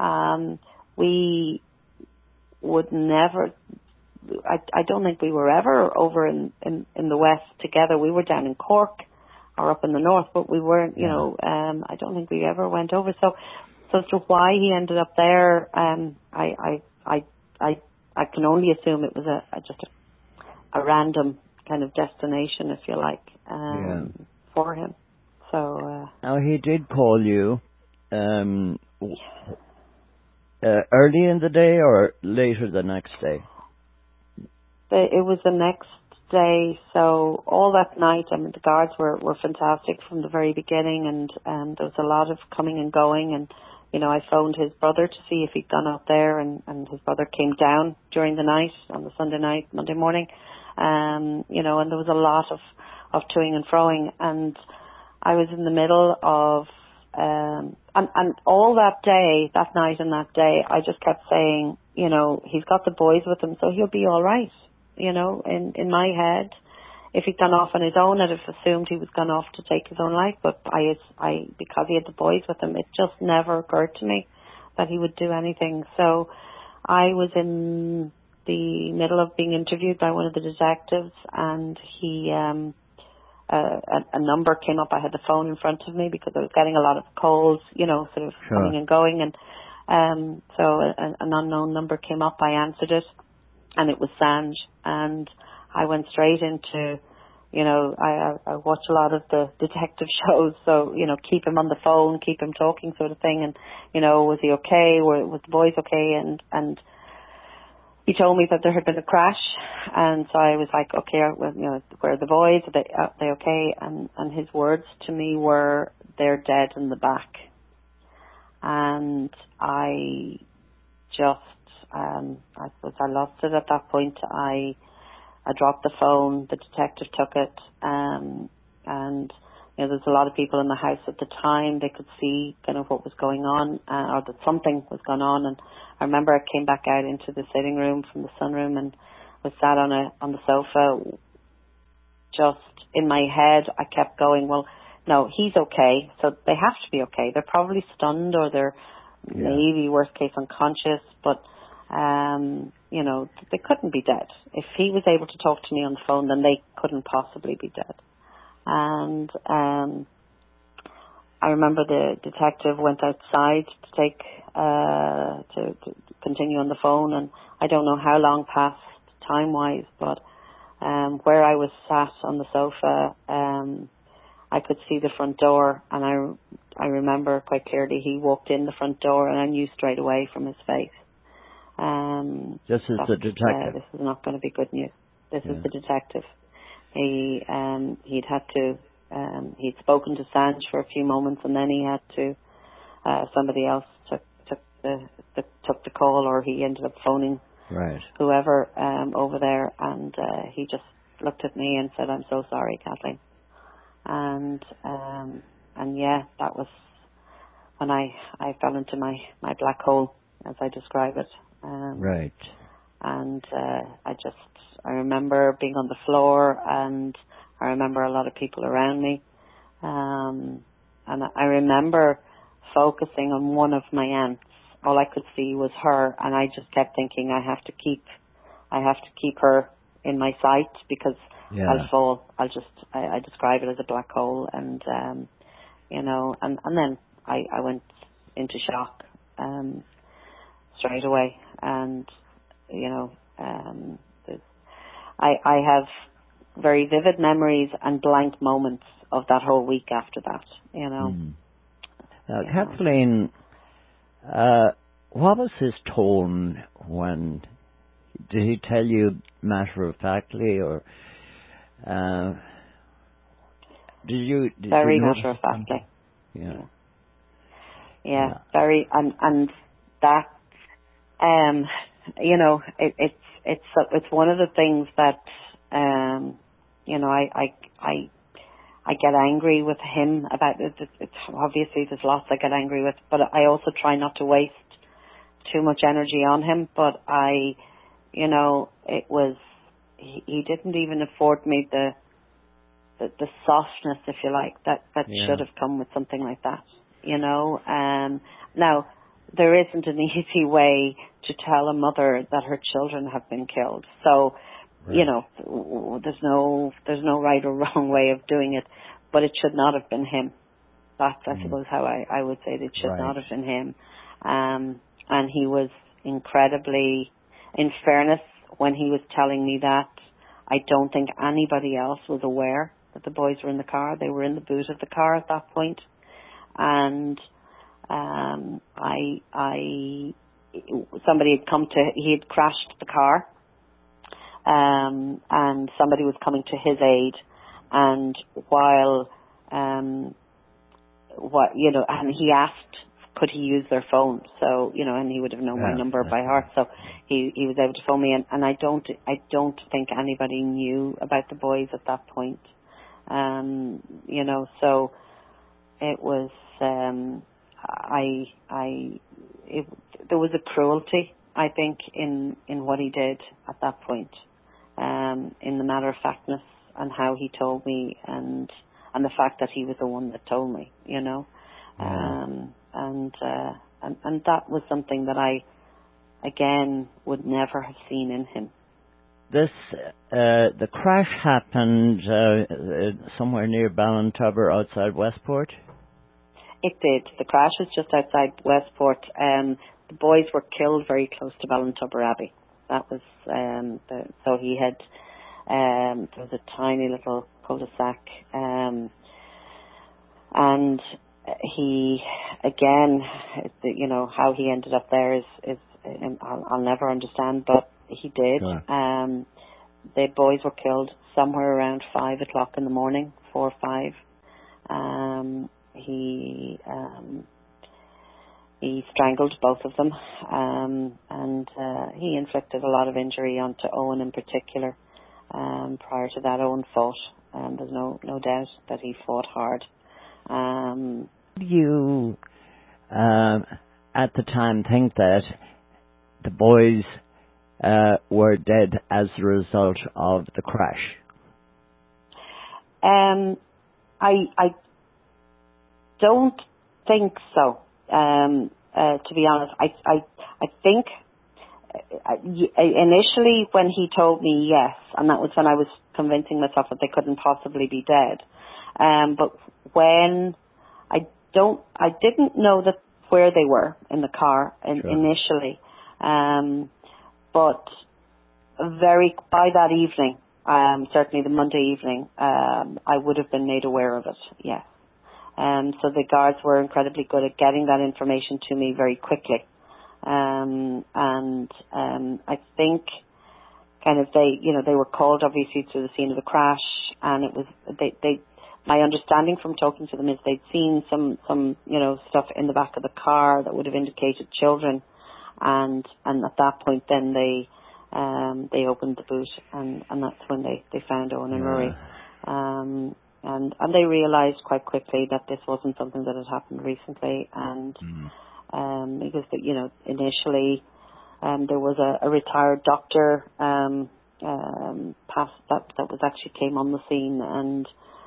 We would never. I don't think we were ever over in the west together. We were down in Cork or up in the north, but we weren't. I don't think we ever went over. So as to why he ended up there, I can only assume it was just a random kind of destination, if you like, for him. So now he did call you early in the day or later the next day? It was the next day, so all that night, the guards were fantastic from the very beginning, and there was a lot of coming and going, and I phoned his brother to see if he'd gone out there, and his brother came down during the night, on the Sunday night, Monday morning, and there was a lot of toing and froing, and I was in the middle of, and all that day, that night and that day, I just kept saying, he's got the boys with him, so he'll be all right. In my head, if he'd gone off on his own, I'd have assumed he was gone off to take his own life. But because he had the boys with him, it just never occurred to me that he would do anything. So I was in the middle of being interviewed by one of the detectives, and he, a number came up. I had the phone in front of me because I was getting a lot of calls, sort of coming and going, and so an unknown number came up. I answered it. And it was Sanj, and I went straight into, I watch a lot of the detective shows, so, keep him on the phone, keep him talking sort of thing, and, was he okay, was the boys okay, and he told me that there had been a crash, and so I was like, okay, where are the boys, are they okay, and his words to me were, they're dead in the back, and I just, I suppose I lost it at that point. I dropped the phone. The detective took it, and there's a lot of people in the house at the time. They could see kind of what was going on, or that something was going on. And I remember I came back out into the sitting room from the sunroom and was sat on the sofa. Just in my head, I kept going, well, no, he's okay. So they have to be okay. They're probably stunned, or they're maybe worst case unconscious, but they couldn't be dead. If he was able to talk to me on the phone, then they couldn't possibly be dead. And I remember the detective went outside to take to continue on the phone, and I don't know how long passed time-wise, but where I was sat on the sofa, I could see the front door, and I remember quite clearly he walked in the front door, and I knew straight away from his face. This is the detective. This is not going to be good news. This is the detective. He'd spoken to Sanj for a few moments, and then he had to. Somebody else took the call, or he ended up phoning whoever over there, and he just looked at me and said, "I'm so sorry, Kathleen." And that was when I fell into my black hole, as I describe it. And I remember being on the floor, and I remember a lot of people around me. And I remember focusing on one of my aunts. All I could see was her, and I just kept thinking, I have to keep her in my sight, because I'll fall. I describe it as a black hole, and and then I went into shock straight away, and I have very vivid memories and blank moments of that whole week after that. Kathleen, what was his tone when? Did he tell you matter of factly, or did very you matter of factly? Yeah. Very, and that it's one of the things that I get angry with him about. It's obviously there's lots I get angry with, but I also try not to waste too much energy on him. But it was he didn't even afford me the softness, if you like, that should have come with something like that. Now there isn't an easy way to tell a mother that her children have been killed. So, there's no right or wrong way of doing it, but it should not have been him. That's, I suppose, how I would say it. It should not have been him. And he was incredibly, in fairness, when he was telling me that, I don't think anybody else was aware that the boys were in the car. They were in the boot of the car at that point. And somebody had he had crashed the car, and somebody was coming to his aid, and and he asked, could he use their phone? So, and he would have known my number by heart, so he was able to phone me, and I don't think anybody knew about the boys at that point. So it was, there was a cruelty, I think, in what he did at that point, in the matter of factness and how he told me, and the fact that he was the one that told me, and that was something that I, again, would never have seen in him. The crash happened somewhere near Ballintubber outside Westport? It did. The crash was just outside Westport. The boys were killed very close to Ballintubber Abbey. That was, so he had, there was a tiny little cul-de-sac, and he, again, how he ended up there is I'll never understand, but he did. Sure. The boys were killed somewhere around 5 o'clock in the morning, 4 or 5. He strangled both of them, and he inflicted a lot of injury onto Owen in particular. Prior to that, Owen fought. There's no doubt that he fought hard. Do you, at the time, think that the boys were dead as a result of the crash? I don't think so. To be honest, I think initially when he told me yes, and that was when I was convincing myself that they couldn't possibly be dead. But when I didn't know that where they were in the car initially. But by that evening, certainly the Monday evening, I would have been made aware of it. Yes. So the guards were incredibly good at getting that information to me very quickly. And I think kind of they were called obviously to the scene of the crash, and it was, my understanding from talking to them is they'd seen some stuff in the back of the car that would have indicated children, and at that point then they opened the boot, and that's when they found Owen and Rory. And they realised quite quickly that this wasn't something that had happened recently, and because initially there was a retired doctor past that was actually came on the scene, and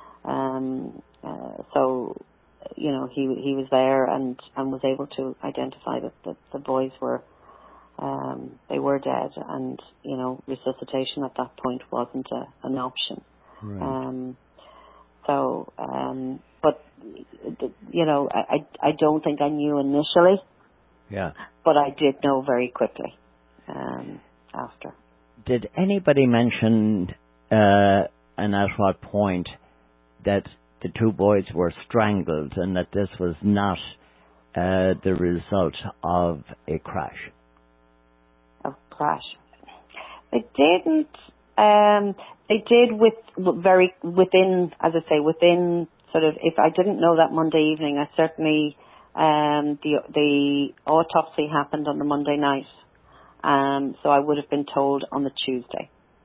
so he was there and was able to identify that the boys were they were dead, and resuscitation at that point wasn't an option. Right. But I don't think I knew initially. Yeah. But I did know very quickly after. Did anybody mention, and at what point, that the two boys were strangled and that this was not the result of a crash? Of crash. They didn't. They did within, as I say, within sort of. If I didn't know that Monday evening, I certainly the autopsy happened on the Monday night, so I would have been told on the Tuesday.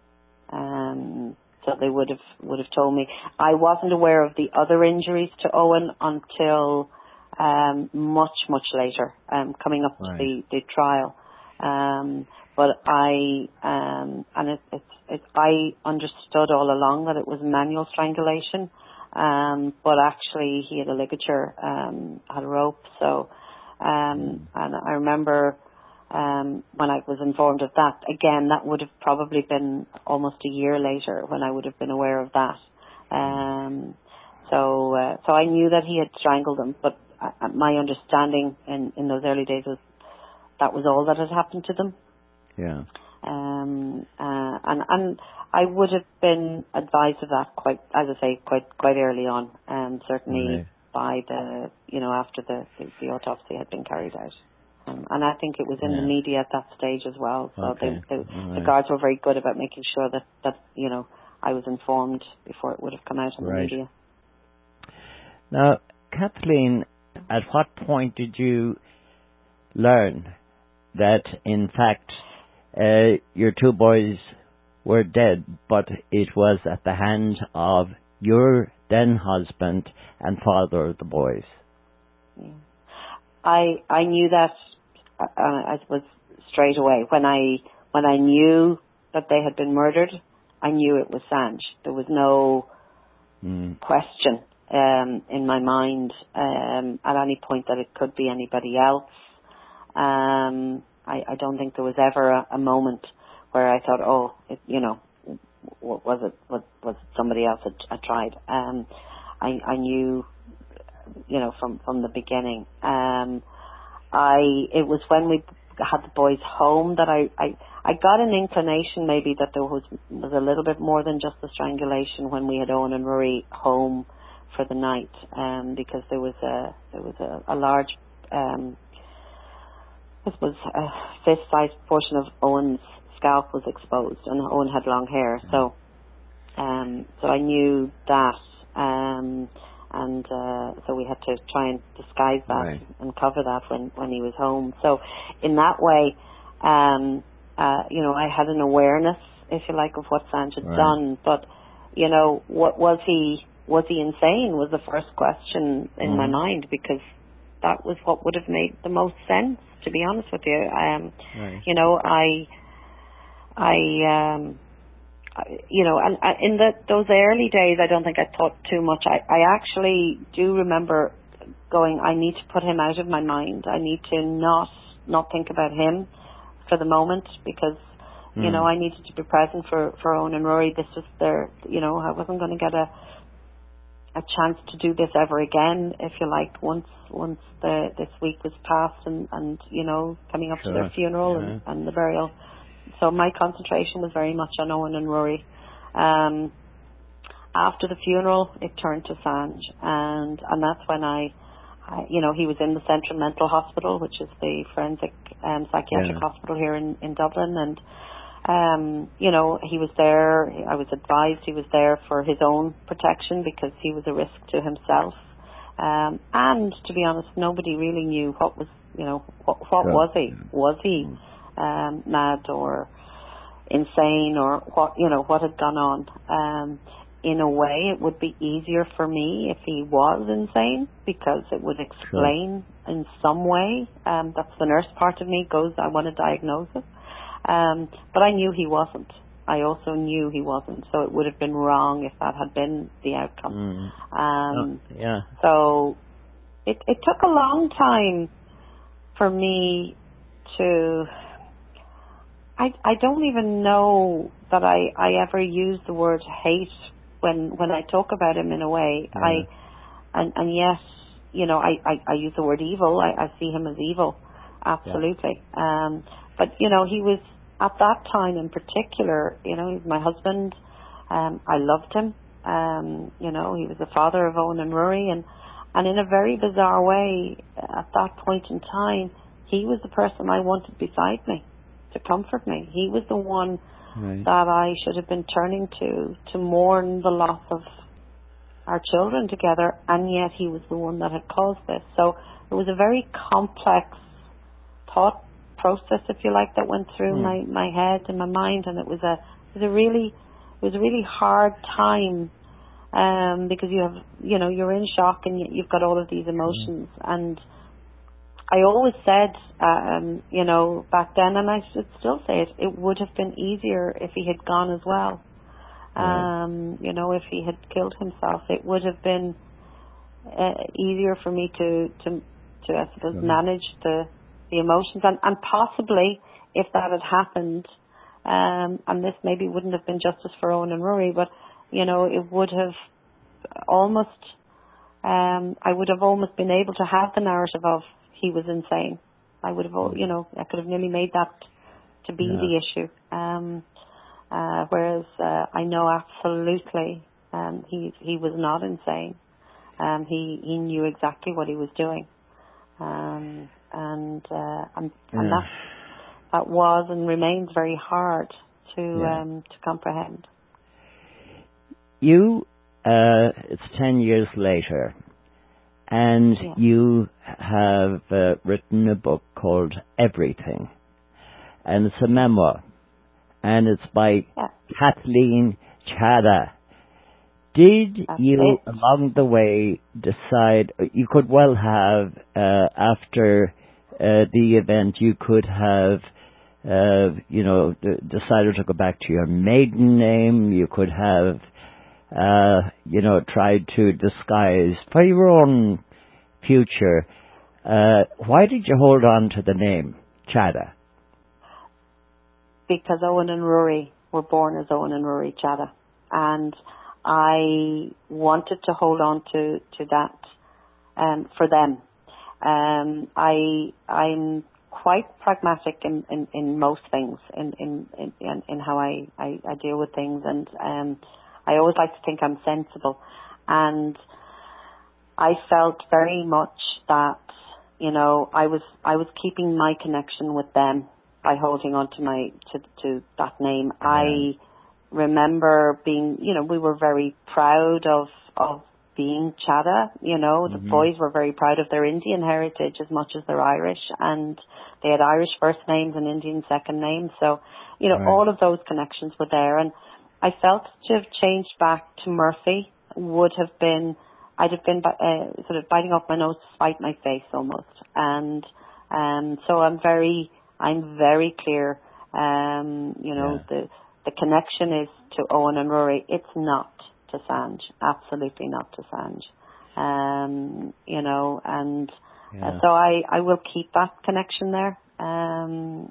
So they would have told me. I wasn't aware of the other injuries to Owen until much later, coming up to the trial. But I I understood all along that it was manual strangulation. But actually he had a ligature, had a rope. So, and I remember, when I was informed of that, again, that would have probably been almost a year later when I would have been aware of that. So I knew that he had strangled them, but my understanding in those early days was that was all that had happened to them. Yeah. And I would have been advised of that quite early on, certainly by the, after the autopsy had been carried out. And I think it was in the media at that stage as well. So the guards were very good about making sure that I was informed before it would have come out in the media. Now, Kathleen, at what point did you learn that, in fact, your two boys were dead, but it was at the hands of your then husband and father of the boys? Yeah. I knew that, I suppose, straight away. When I knew that they had been murdered, I knew it was Sanj. There was no question in my mind at any point that it could be anybody else. I don't think there was ever a moment where I thought, was it somebody else had tried? I knew, from the beginning. It was when we had the boys home that I got an inclination maybe that there was a little bit more than just the strangulation when we had Owen and Rory home for the night, because there was a large, I suppose, a fist-sized portion of Owen's scalp was exposed, and Owen had long hair, so I knew that, so we had to try and disguise that and cover that when he was home. So in that way, I had an awareness, if you like, of what Sanj had done. But what was he insane? Was the first question in my mind, because that was what would have made the most sense, to be honest with you. And in those early days, I don't think I thought too much. I actually do remember going, I need to put him out of my mind. I need to not think about him for the moment, because, I needed to be present for Owen and Rory. This was I wasn't going to get a chance to do this ever again, if you like, once this week was passed and coming up to their funeral and the burial. So my concentration was very much on Owen and Rory. After the funeral, it turned to Sanj, and that's when he was in the Central Mental Hospital, which is the forensic psychiatric hospital here in Dublin, and he was there. I was advised he was there for his own protection because he was a risk to himself. And to be honest, nobody really knew what was, what was he? Was he mad or insane, or what had gone on? In a way, it would be easier for me if he was insane, because it would explain in some way. That's the nurse part of me goes, I want to diagnose it. But I knew he wasn't. I also knew he wasn't, so it would have been wrong if that had been the outcome. So it took a long time for me to... I don't even know that I ever used the word hate when I talk about him, in a way. And yes, I use the word evil. I see him as evil, absolutely. Yeah. But he was, at that time in particular, he was my husband. I loved him. He was the father of Owen and Rory, and in a very bizarre way, at that point in time, he was the person I wanted beside me to comfort me. He was the one that I should have been turning to mourn the loss of our children together, and yet he was the one that had caused this. So it was a very complex thought process, if you like, that went through my head and my mind, and it was a really hard time, because you're in shock and you've got all of these emotions. And I always said, back then, and I should still say it, it would have been easier if he had gone as well. If he had killed himself, it would have been easier for me to I suppose, manage the emotions, and possibly if that had happened, and this maybe wouldn't have been justice for Owen and Rory, but it would have almost, I would have almost been able to have the narrative of he was insane. I would have, I could have nearly made that to be the issue. Whereas I know absolutely he was not insane. He knew exactly what he was doing, and that was and remains very hard to comprehend. It's 10 years later, and you have written a book called Everything, and it's a memoir, and it's by Kathleen Chada. Did you, along the way, decide, you could well have, after the event, you could have, decided to go back to your maiden name, you could have, tried to disguise for your own future. Why did you hold on to the name Chada? Because Owen and Rory were born as Owen and Rory Chada, and I wanted to hold on to that for them. I'm quite pragmatic in most things, in how I deal with things, and I always like to think I'm sensible, and I felt very much that I was keeping my connection with them by holding on to that name. Yeah. I remember being, we were very proud of being Chada. The boys were very proud of their Indian heritage as much as their Irish, and they had Irish first names and Indian second names. So, all of those connections were there, and I felt to have changed back to Murphy would have been, I'd have been sort of biting off my nose to spite my face almost, and so I'm very clear. The connection is to Owen and Rory. It's not to Sanj. Absolutely not to Sanj. So I will keep that connection there. And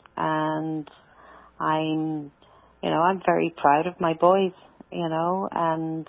I'm very proud of my boys, and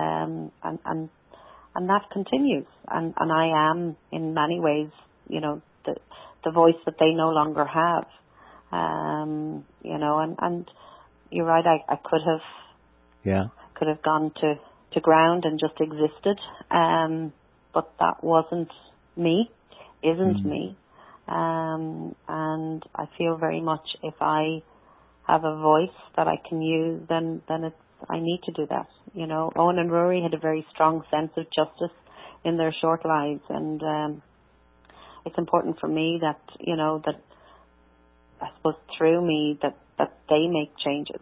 that continues. And I am in many ways, the voice that they no longer have. And you're right, I could have gone to ground and just existed, but that wasn't me, isn't me, and I feel very much if I have a voice that I can use, then I need to do that. Owen and Rory had a very strong sense of justice in their short lives, and it's important for me that that I suppose through me that they make changes.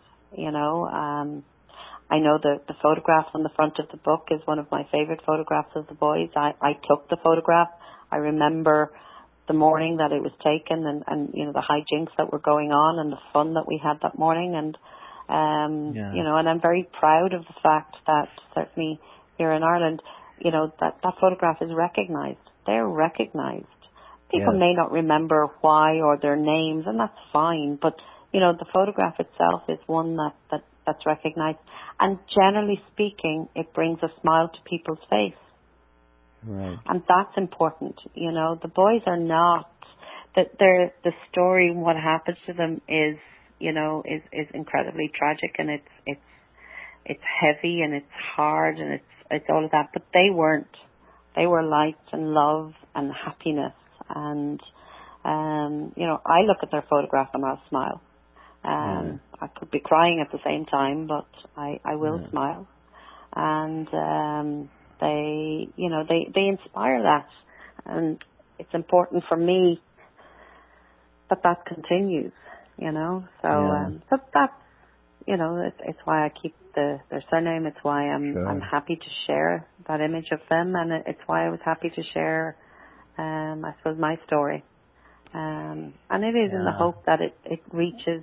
I know the photograph on the front of the book is one of my favorite photographs of the boys. I took the photograph. I remember the morning that it was taken, and the hijinks that were going on and the fun that we had that morning, and and I'm very proud of the fact that certainly here in Ireland, that photograph is recognised. They're recognised. People may not remember why or their names, and that's fine, but the photograph itself is one that's recognised, and generally speaking, it brings a smile to people's face. Right. And that's important. You know, the boys are not, the story, what happens to them is, you know, is incredibly tragic, and it's heavy and it's hard and it's all of that, but they weren't. They were light and love and happiness, and you know, I look at their photograph and I'll smile. I could be crying at the same time, but I will smile. And they, you know, they inspire that, and it's important for me that continues, you know. So but that's, you know, it's why I keep their surname. It's why I'm happy to share that image of them, and it's why I was happy to share, I suppose, my story. And it is in the hope that it reaches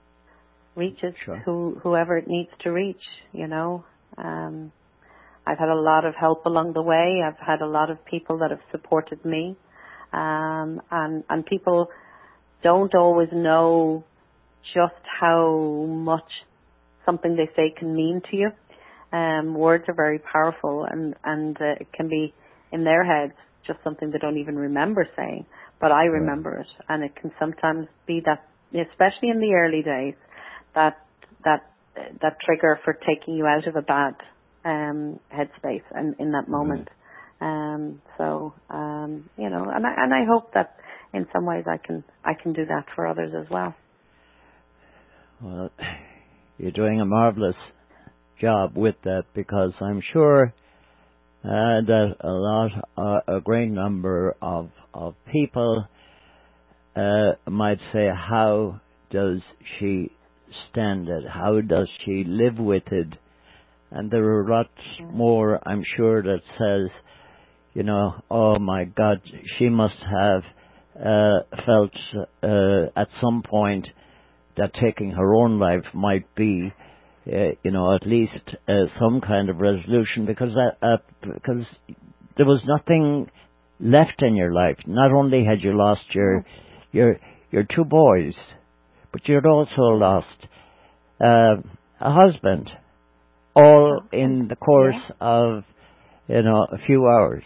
whoever it needs to reach, you know. I've had a lot of help along the way. I've had a lot of people that have supported me, and people don't always know just how much something they say can mean to you. Words are very powerful, and it can be in their heads just something they don't even remember saying, but I remember it, and it can sometimes be that, especially in the early days, that trigger for taking you out of a bad headspace and in that moment. You know, and I hope that in some ways I can do that for others as well. Well, you're doing a marvelous job with that, because I'm sure that a great number of people might say, how does she stand it? How does she live with it? And there are lots more, I'm sure, that says, you know, oh my God, she must have felt at some point that taking her own life might be, you know, at least some kind of resolution, because there was nothing left in your life. Not only had you lost your two boys, but you'd also lost a husband, all in the course of, you know, a few hours.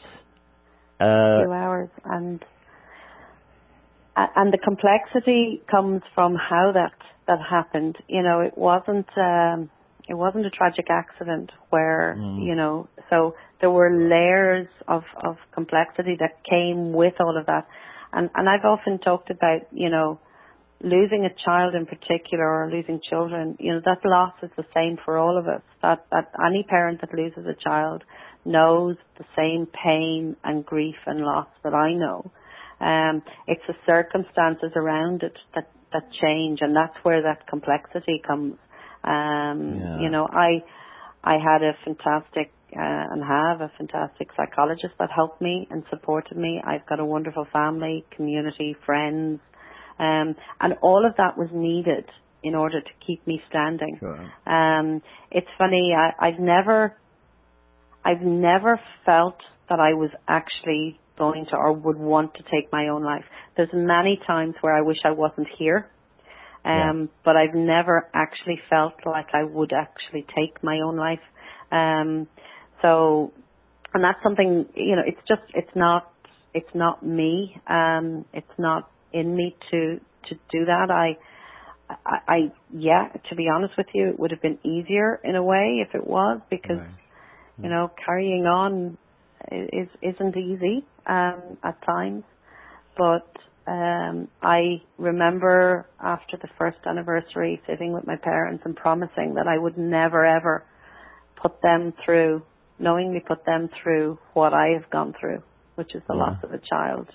And the complexity comes from how that happened. You know, it wasn't a tragic accident where, you know, so there were layers of complexity that came with all of that. And I've often talked about, you know, losing a child in particular, or losing children, you know, that loss is the same for all of us. That any parent that loses a child knows the same pain and grief and loss that I know. It's the circumstances around it that change, and that's where that complexity comes. You know, I had a fantastic and have a fantastic psychologist that helped me and supported me. I've got a wonderful family, community, friends, and all of that was needed in order to keep me standing. It's funny, I've never felt that I was actually going to or would want to take my own life. There's many times where I wish I wasn't here, but I've never actually felt like I would actually take my own life. So, and that's something, you know, it's not me. It's not in me to do that. I to be honest with you, it would have been easier in a way if it was, because you know, carrying on isn't easy at times. But I remember after the first anniversary sitting with my parents and promising that I would never ever knowingly put them through what I have gone through, which is the loss of a child.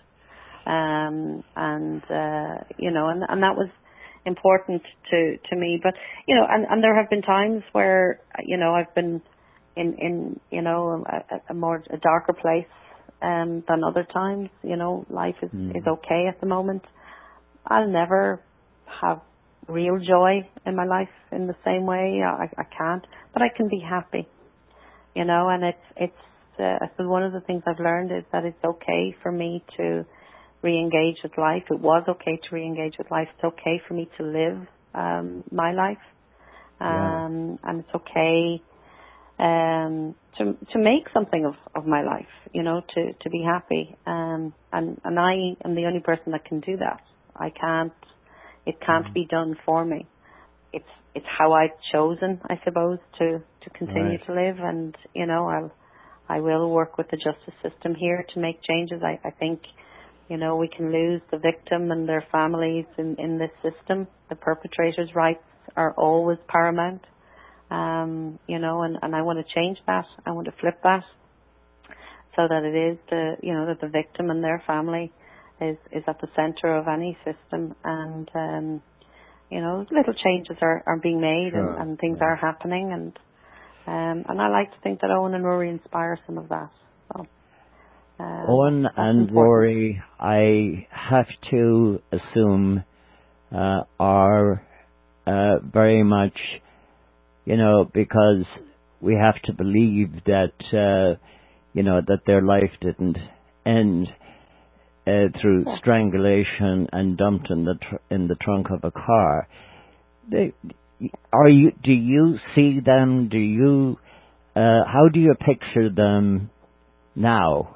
You know, and that was important to me. But, you know, and there have been times where, you know, I've been in you know, a darker place than other times. You know, life is okay at the moment. I'll never have real joy in my life in the same way. I can't, but I can be happy. You know, and it's I suppose one of the things I've learned is that it's okay for me to re-engage with life. It was okay to re-engage with life. It's okay for me to live my life, and it's okay to make something of my life, to be happy. And I am the only person that can do that. It can't be done for me. It's how I've chosen, I suppose, to continue to live. And, I will work with the justice system here to make changes. I think, we can lose the victim and their families in this system. The perpetrator's rights are always paramount. And I want to change that. I want to flip that so that it is that the victim and their family is at the center of any system. And, little changes are being made, and things are happening. And I like to think that Owen and Rory inspire some of that. So, Owen and important. Rory, I have to assume, are very much, because we have to believe that, that their life didn't end through strangulation and dumped in the trunk of a car. Do you see them? How do you picture them now?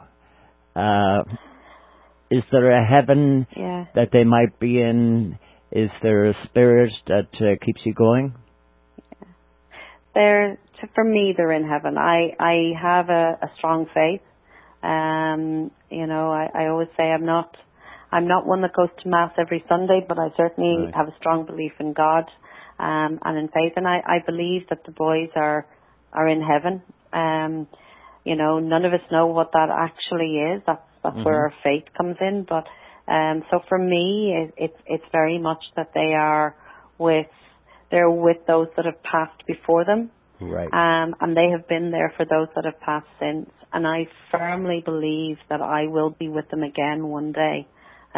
Is there a heaven that they might be in? Is there a spirit that keeps you going? For me, they're in heaven. I have a strong faith. I always say I'm not one that goes to mass every Sunday, but I certainly have a strong belief in God, and in faith. And I believe that the boys are in heaven. None of us know what that actually is. That's where our faith comes in. But, so for me, it's very much that they're with those that have passed before them. Right. And they have been there for those that have passed since. And I firmly believe that I will be with them again one day.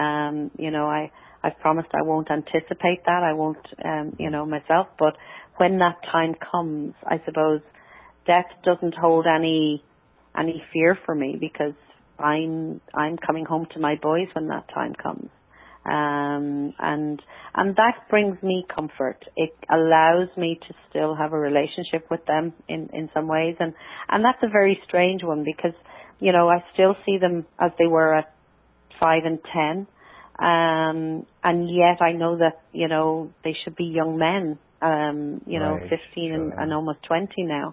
I've promised I won't anticipate that. I won't, myself. But when that time comes, I suppose death doesn't hold any fear for me, because I'm coming home to my boys when that time comes. And that brings me comfort. It allows me to still have a relationship with them in some ways. And that's a very strange one, because, I still see them as they were at 5 and 10. And yet I know that, they should be young men, 15 and almost 20 now.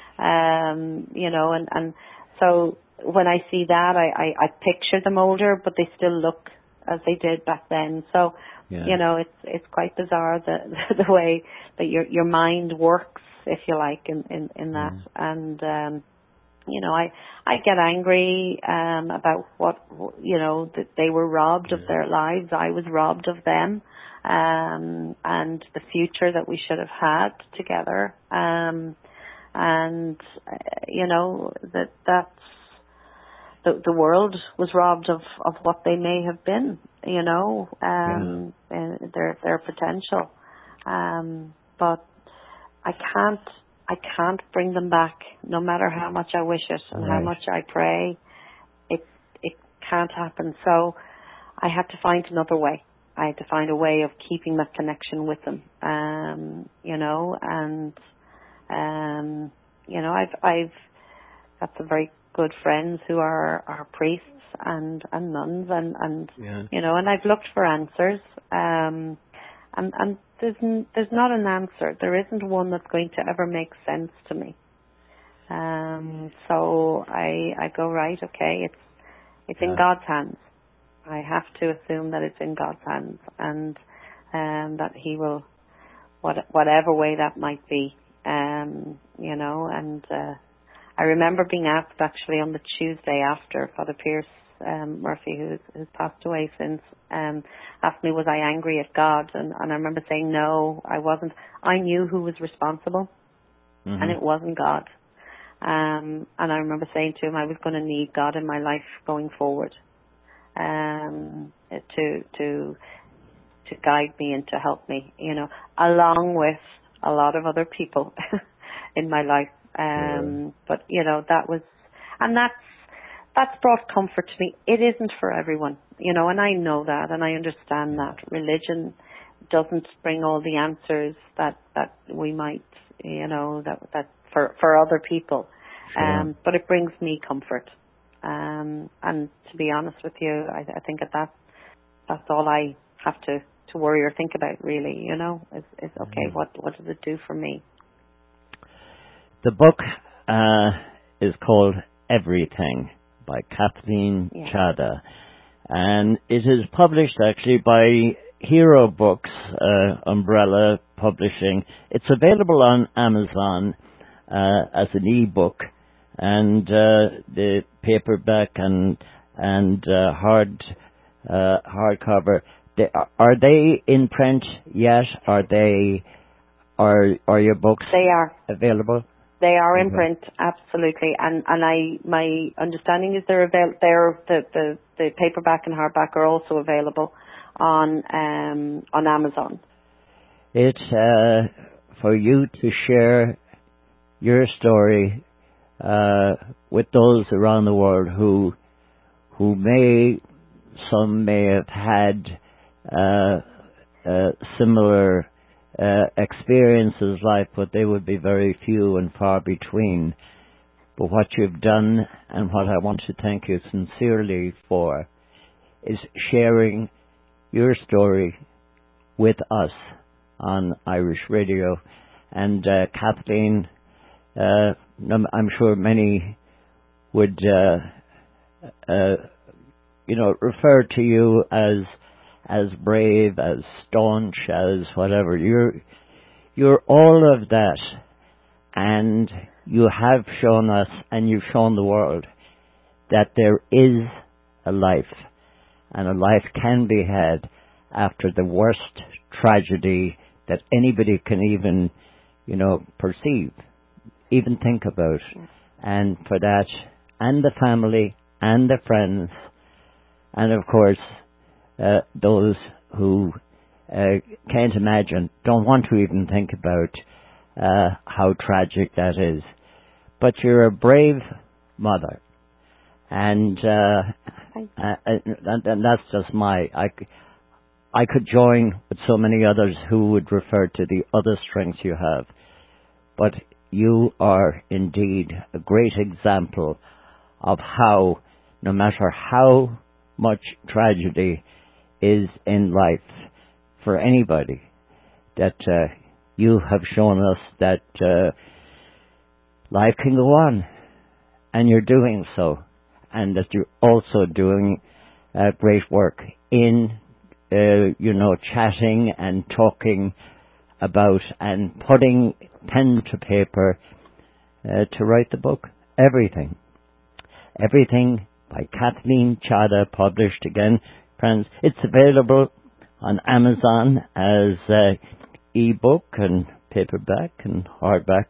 And so when I see that, I picture them older, but they still look as they did back then. So, it's quite bizarre the way that your mind works, if you like, in that. And, I get angry, about that they were robbed of their lives. I was robbed of them, and the future that we should have had together. That's the world was robbed of what they may have been, and their potential. But I can't bring them back, no matter how much I wish it and how much I pray. It can't happen. So I had to find another way. I had to find a way of keeping that connection with them. I've got some very good friends who are priests and nuns, and and I've looked for answers, and there's not an answer. There isn't one that's going to ever make sense to me. So I go, right, okay, it's in God's hands. I have to assume that it's in God's hands, and that He will, whatever way that might be, I remember being asked actually on the Tuesday after, Father Pierce Murphy, who's passed away since, asked me, was I angry at God? And I remember saying, no, I wasn't. I knew who was responsible, and it wasn't God. And I remember saying to him, I was going to need God in my life going forward, to guide me and to help me, along with a lot of other people in my life. But that was, and that's brought comfort to me. It isn't for everyone, and I know that, and I understand that religion doesn't bring all the answers that we might, that for other people. Sure. But it brings me comfort. And to be honest with you, I think that's all I have to worry or think about, really, is okay, what does it do for me? The book is called Everything by Kathleen Chada, and it is published actually by Hero Books, umbrella publishing. It's available on Amazon as an e-book, and the paperback and hardcover. Are they in print yet? Are your books? They are available. They are in print, absolutely, and my understanding is the paperback and hardback are also available on Amazon. It's for you to share your story with those around the world who some may have had similar experiences life, but they would be very few and far between. But what you've done, and what I want to thank you sincerely for, is sharing your story with us on Irish Radio. And Kathleen, I'm sure many would refer to you as brave, as staunch, as whatever. You're all of that, and you have shown us, and you've shown the world, that there is a life, and a life can be had after the worst tragedy that anybody can even, perceive, even think about. And for that, and the family, and the friends, and of course, those who can't imagine, don't want to even think about how tragic that is. But you're a brave mother, and that's just I could join with so many others who would refer to the other strengths you have. But you are indeed a great example of how, no matter how much tragedy is in life for anybody, that you have shown us that life can go on, and you're doing so, and that you're also doing great work in chatting and talking about and putting pen to paper to write the book. Everything by Kathleen Chada, published again, friends. It's available on Amazon as e-book and paperback and hardback.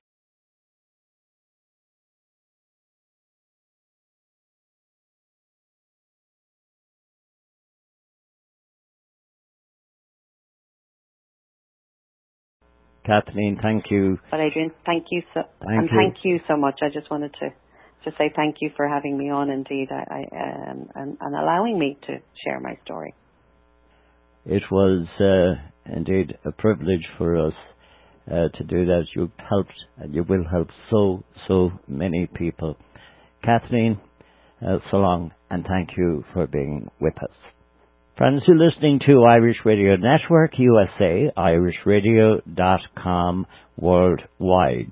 Kathleen, thank you. But Adrian, thank you Thank you so much. I just wanted to say thank you for having me on, indeed, and allowing me to share my story. It was indeed a privilege for us to do that. You've helped, and you will help so many people. Kathleen, so long, and thank you for being with us. Friends, you're listening to Irish Radio Network USA, irishradio.com worldwide.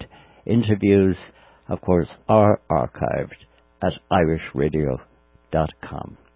Interviews, of course, are archived at irishradio.com.